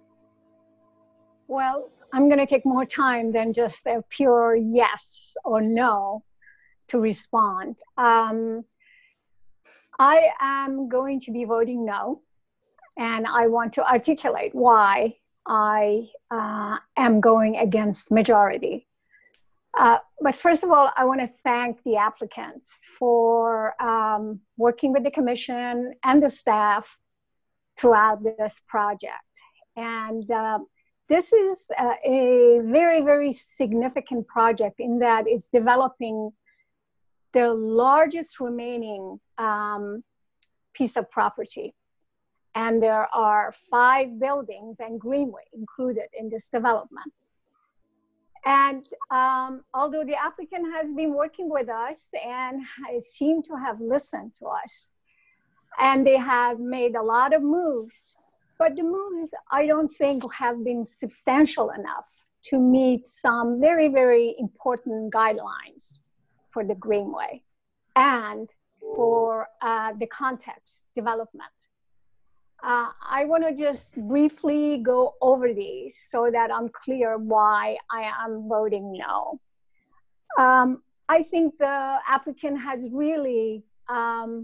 Well, I'm going to take more time than just a pure yes or no to respond. Um, I am going to be voting no, and I want to articulate why I uh, am going against majority. Uh, but first of all, I want to thank the applicants for um, working with the commission and the staff throughout this project. And uh, this is uh, a very, very significant project in that it's developing the largest remaining um, piece of property. And there are five buildings and greenway included in this development. And um, although the applicant has been working with us and seemed to have listened to us, and they have made a lot of moves, but the moves I don't think have been substantial enough to meet some very, very important guidelines for the greenway and for uh, the context development. Uh, I want to just briefly go over these so that I'm clear why I am voting no. Um, I think the applicant has really um,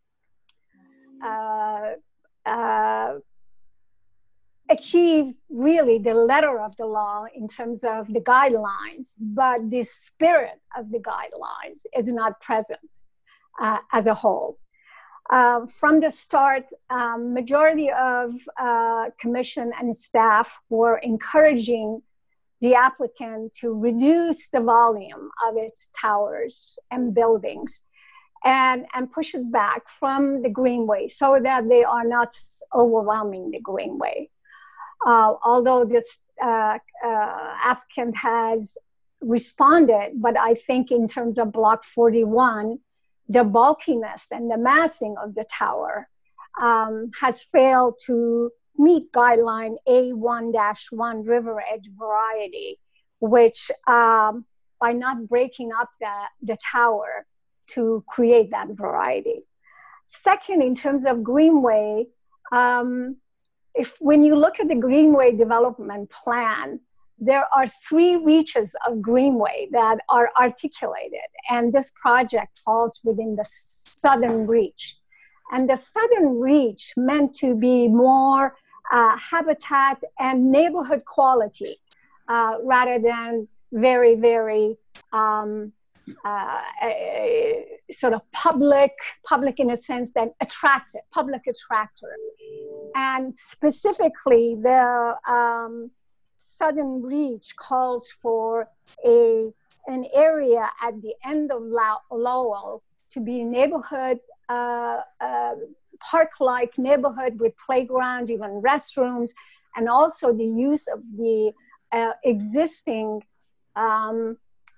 uh, uh, achieved really the letter of the law in terms of the guidelines, but the spirit of the guidelines is not present uh, as a whole. Uh, from the start, um, majority of uh, commission and staff were encouraging the applicant to reduce the volume of its towers and buildings and, and push it back from the greenway so that they are not overwhelming the greenway. Uh, although this uh, uh, applicant has responded, but I think in terms of block forty-one, the bulkiness and the massing of the tower um, has failed to meet guideline A one dash one river edge variety, which um, by not breaking up the, the tower to create that variety. Second, in terms of greenway, um, if when you look at the greenway development plan, there are three reaches of greenway that are articulated, and this project falls within the southern reach. And the southern reach meant to be more uh, habitat and neighborhood quality uh, rather than very, very um, uh, a, sort of public, public in a sense that attractive, public attractor. And specifically, the um, Southern Reach calls for a an area at the end of Lowell to be a neighborhood, uh, uh, park-like neighborhood with playgrounds, even restrooms, and also the use of the uh, existing, um,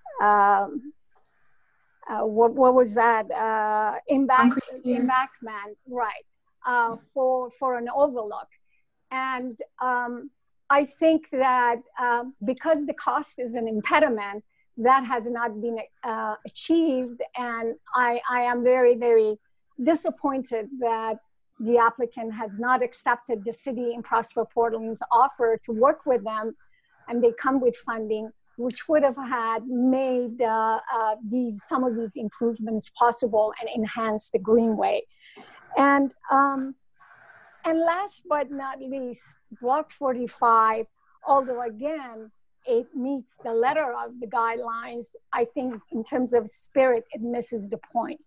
um, uh, what, what was that, uh, embank embankment, right, uh, for, for an overlook. And um, I think that um, because the cost is an impediment, that has not been uh, achieved. And I, I am very, very disappointed that the applicant has not accepted the city in Prosper Portland's offer to work with them, and they come with funding, which would have had made uh, uh, these some of these improvements possible and enhanced the Greenway. And um, and last but not least, Block forty-five, although again, it meets the letter of the guidelines, I think in terms of spirit, it misses the point.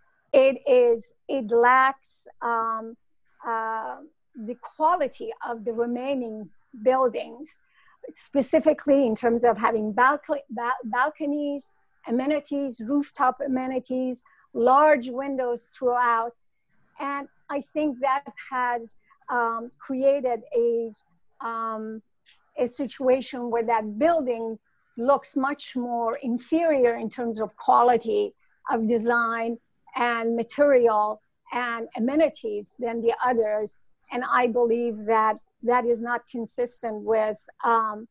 It is, it lacks um, uh, the quality of the remaining buildings, specifically in terms of having balcony, ba balconies, amenities, rooftop amenities, large windows throughout. And I think that has um, created a, um, a situation where that building looks much more inferior in terms of quality of design and material and amenities than the others. And I believe that that is not consistent with um,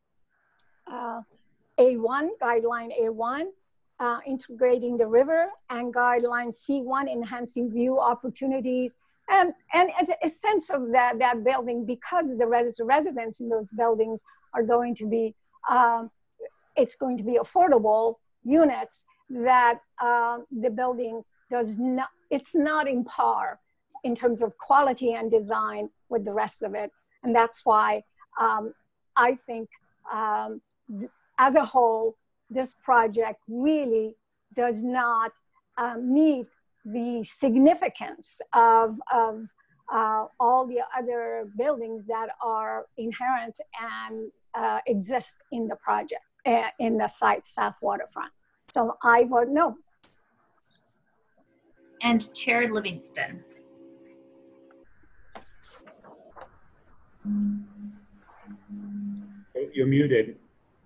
uh, A one, guideline A one, uh, integrating the river, and guideline C one, enhancing view opportunities. And, and as a, a sense of that, that building, because the res residents in those buildings are going to be, um, it's going to be affordable units, that um, the building does not, it's not in par in terms of quality and design with the rest of it. And that's why um, I think um, as a whole, this project really does not uh, meet the significance of, of uh, all the other buildings that are inherent and uh, exist in the project, uh, in the site South Waterfront. So I vote no. And Chair Livingston. Oh, you're muted.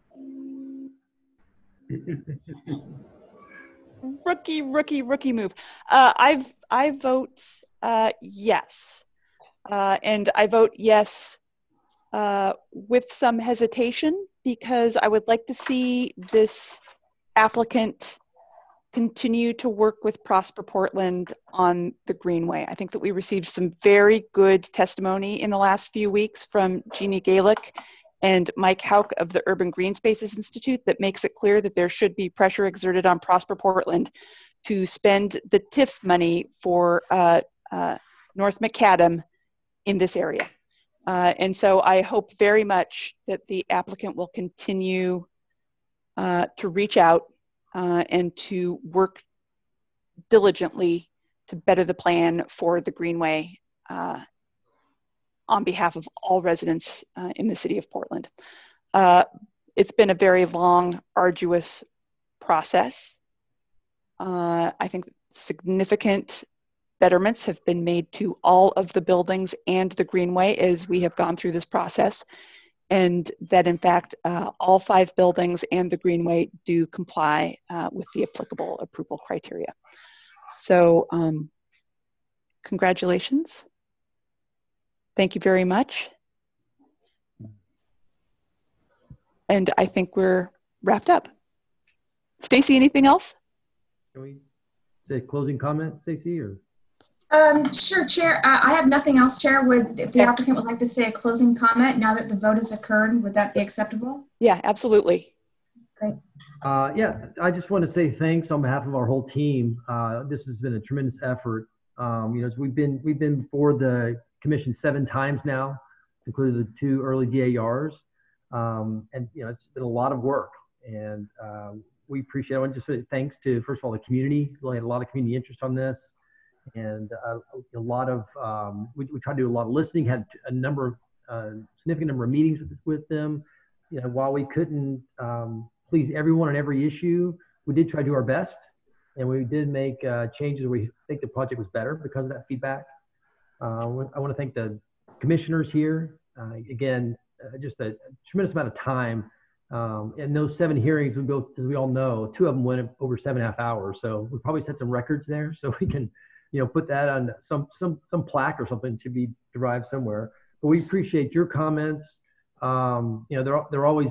Rookie, rookie, rookie move. Uh, I've, I vote uh, yes. Uh, and I vote yes uh, with some hesitation, because I would like to see this applicant continue to work with Prosper Portland on the Greenway. I think that we received some very good testimony in the last few weeks from Jeannie Galick and Mike Hauk of the Urban Green Spaces Institute that makes it clear that there should be pressure exerted on Prosper Portland to spend the T I F money for uh, uh, North Macadam in this area. Uh, and so I hope very much that the applicant will continue uh, to reach out uh, and to work diligently to better the plan for the Greenway uh, on behalf of all residents uh, in the city of Portland. Uh, it's been a very long, arduous process. Uh, I think significant betterments have been made to all of the buildings and the Greenway as we have gone through this process, and that in fact uh, all five buildings and the Greenway do comply uh, with the applicable approval criteria. So um, congratulations. Thank you very much. And I think we're wrapped up. Stacy, anything else? Can we say closing comment, Stacy? Or Um, sure, Chair. Uh, I have nothing else, Chair. Would, if the applicant would like to say a closing comment now that the vote has occurred, would that be acceptable? Yeah, absolutely. Great. Uh, yeah, I just want to say thanks on behalf of our whole team. Uh, this has been a tremendous effort. Um, you know, we've been we've been before the commission seven times now, including the two early D A Rs, um, and you know, it's been a lot of work, and uh, we appreciate it. I want to just say thanks to, first of all, the community. Really had a lot of community interest on this. and uh, a lot of um, we, we tried to do a lot of listening. Had a number of uh, significant number of meetings with, with them. You know, while we couldn't um, please everyone on every issue, we did try to do our best, and we did make uh, changes where we think the project was better because of that feedback. Uh, I want to thank the commissioners here. Uh, again, uh, just a tremendous amount of time. Um, and those seven hearings, we go, as we all know, two of them went over seven and a half hours. So we probably set some records there, so we can, you know, put that on some some some plaque or something to be derived somewhere. But we appreciate your comments. Um, you know, they're they're always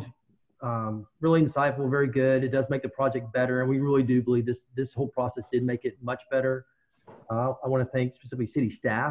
um, really insightful, very good. It does make the project better, and we really do believe this this whole process did make it much better. Uh, I want to thank specifically city staff.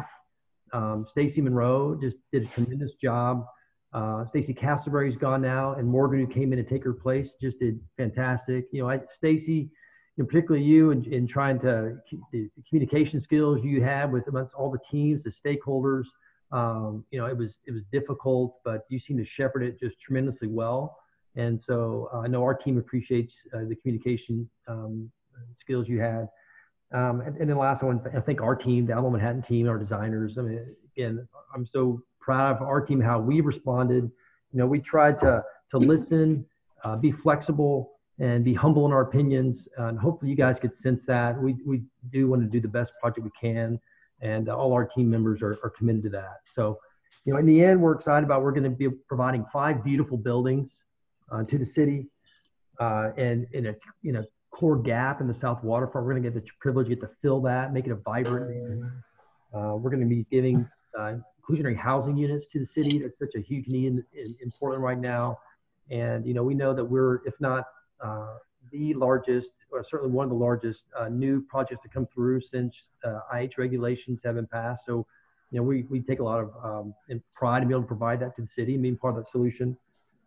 Um, Stacy Monroe just did a tremendous job. Uh, Stacy Castleberry's gone now, and Morgan, who came in to take her place, just did fantastic. You know, I, Stacy, and particularly you, in, in trying to the communication skills you had with amongst all the teams, the stakeholders. Um, you know, it was it was difficult, but you seem to shepherd it just tremendously well. And so uh, I know our team appreciates uh, the communication um, skills you had. Um, and, and then last, I want to thank our team, the Alamo Manhattan team, our designers. I mean, again, I'm so proud of our team, how we responded. You know, we tried to to listen, uh, be flexible, and be humble in our opinions. Uh, and hopefully you guys could sense that. We, we do want to do the best project we can, and uh, all our team members are, are committed to that. So, you know, in the end, we're excited about, we're going to be providing five beautiful buildings uh, to the city, uh, and in a, you know, core gap in the South Waterfront. We're going to get the privilege to get to fill that, make it a vibrant. Uh, we're going to be giving uh, inclusionary housing units to the city. That's such a huge need in, in, in Portland right now. And, you know, we know that we're, if not uh, the largest, or certainly one of the largest uh, new projects to come through since uh, I H regulations have been passed. So, you know, we, we take a lot of um, pride in being able to provide that to the city and being part of that solution.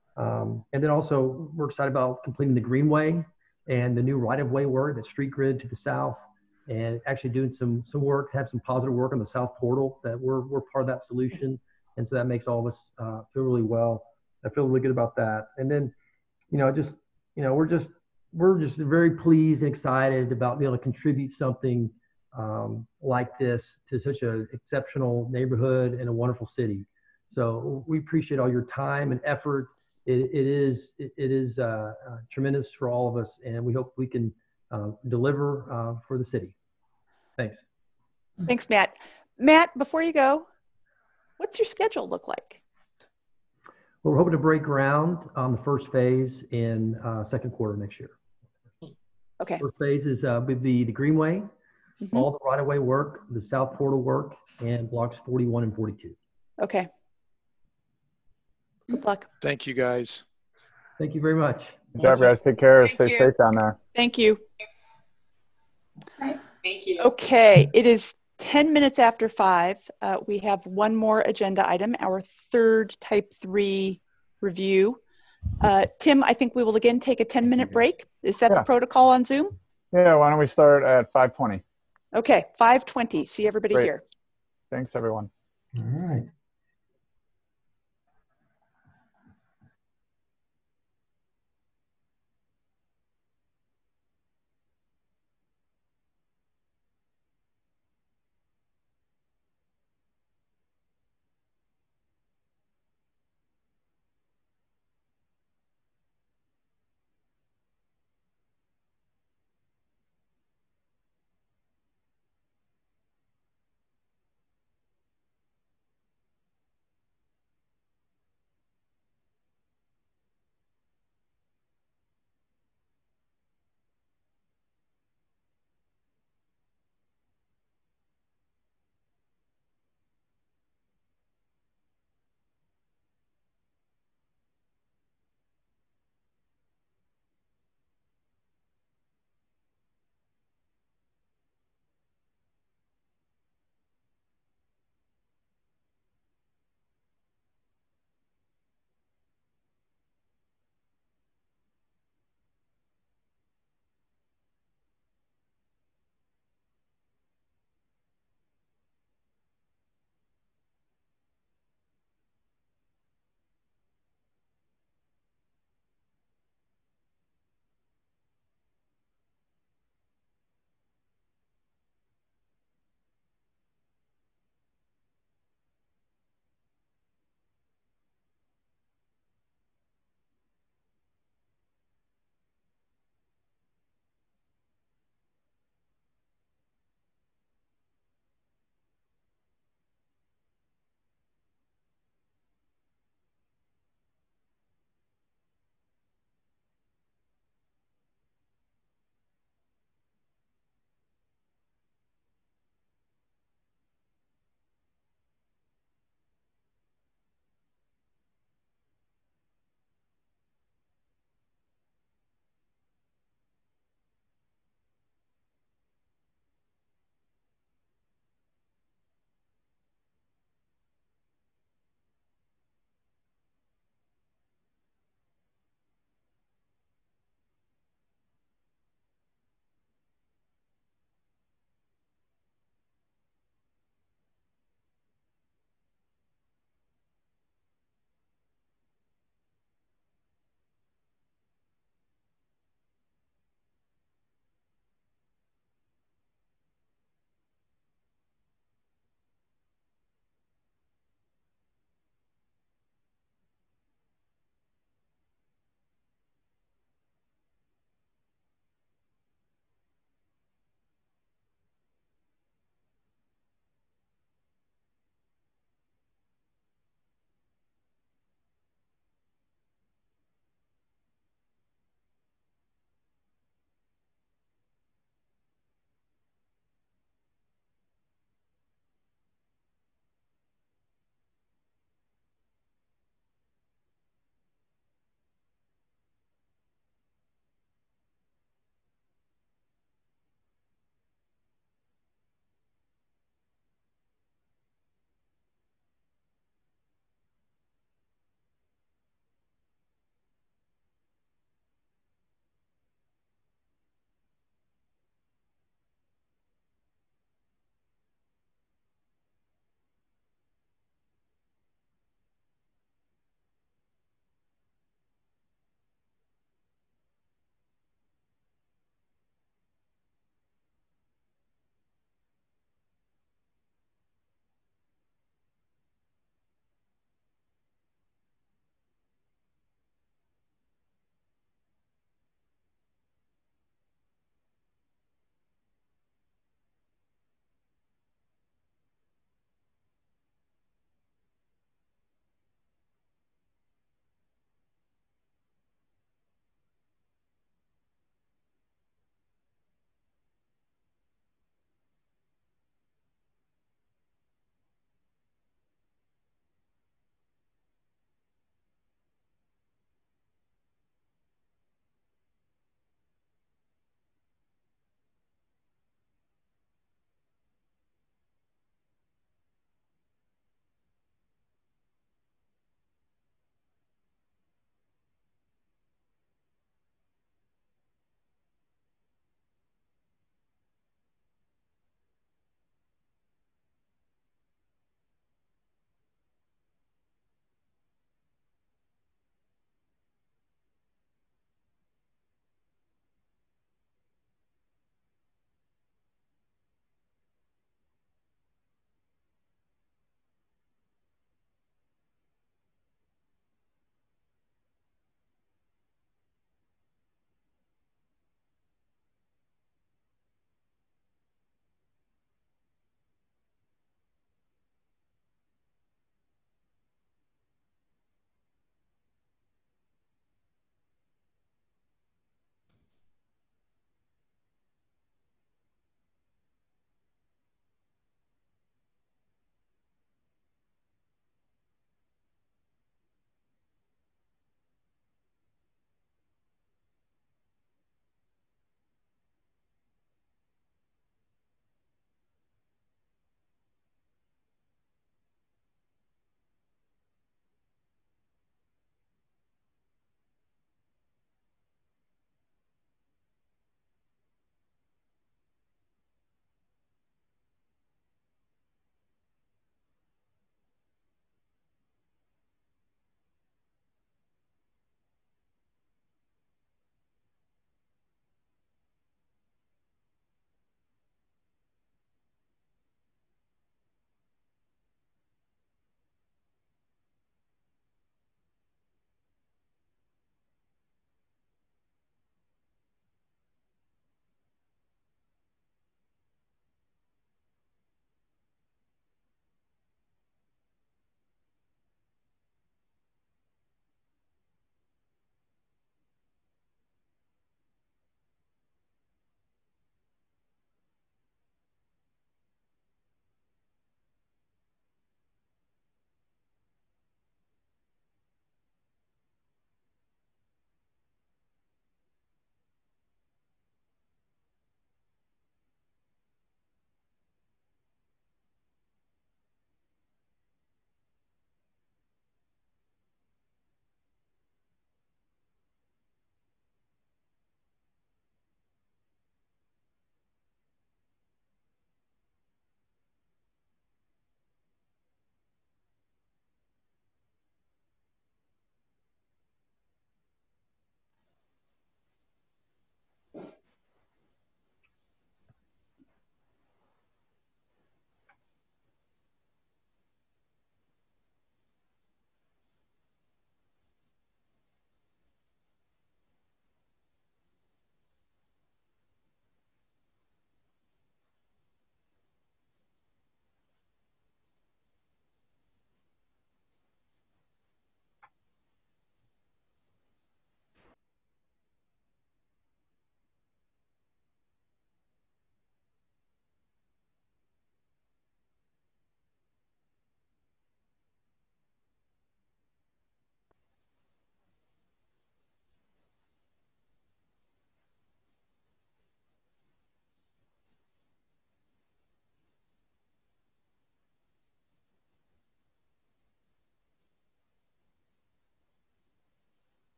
Um, and then also, we're excited about completing the Greenway and the new right-of-way work, the street grid to the south, and actually doing some some work, have some positive work on the South Portal, that we're we're part of that solution. And so that makes all of us uh, feel really well. I feel really good about that. And then, you know, just, you know, we're just, we're just very pleased and excited about being able to contribute something um, like this to such an exceptional neighborhood and a wonderful city. So we appreciate all your time and effort. It, it is it, it is uh, uh, tremendous for all of us, and we hope we can uh, deliver uh, for the city. Thanks. Thanks, Matt. Matt, before you go, what's your schedule look like? Well, we're hoping to break ground on the first phase in uh, second quarter next year. Okay. First phase is uh, would be the Greenway, mm-hmm. all the right-of-way work, the South Portal work, and blocks forty-one and forty-two. Okay. Good luck. Thank you, guys. Thank you very much. Good job, guys. Take care. Thank Stay you. safe down there. Thank you. Bye. Thank you. Okay, it is ten minutes after five. Uh, we have one more agenda item, our third type three review. Uh, Tim, I think we will again take a ten minute break. Is that yeah. the protocol on Zoom? Yeah, why don't we start at five twenty? Okay, five twenty. See everybody Great. here. Thanks, everyone. All right.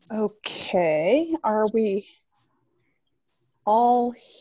Okay, are we all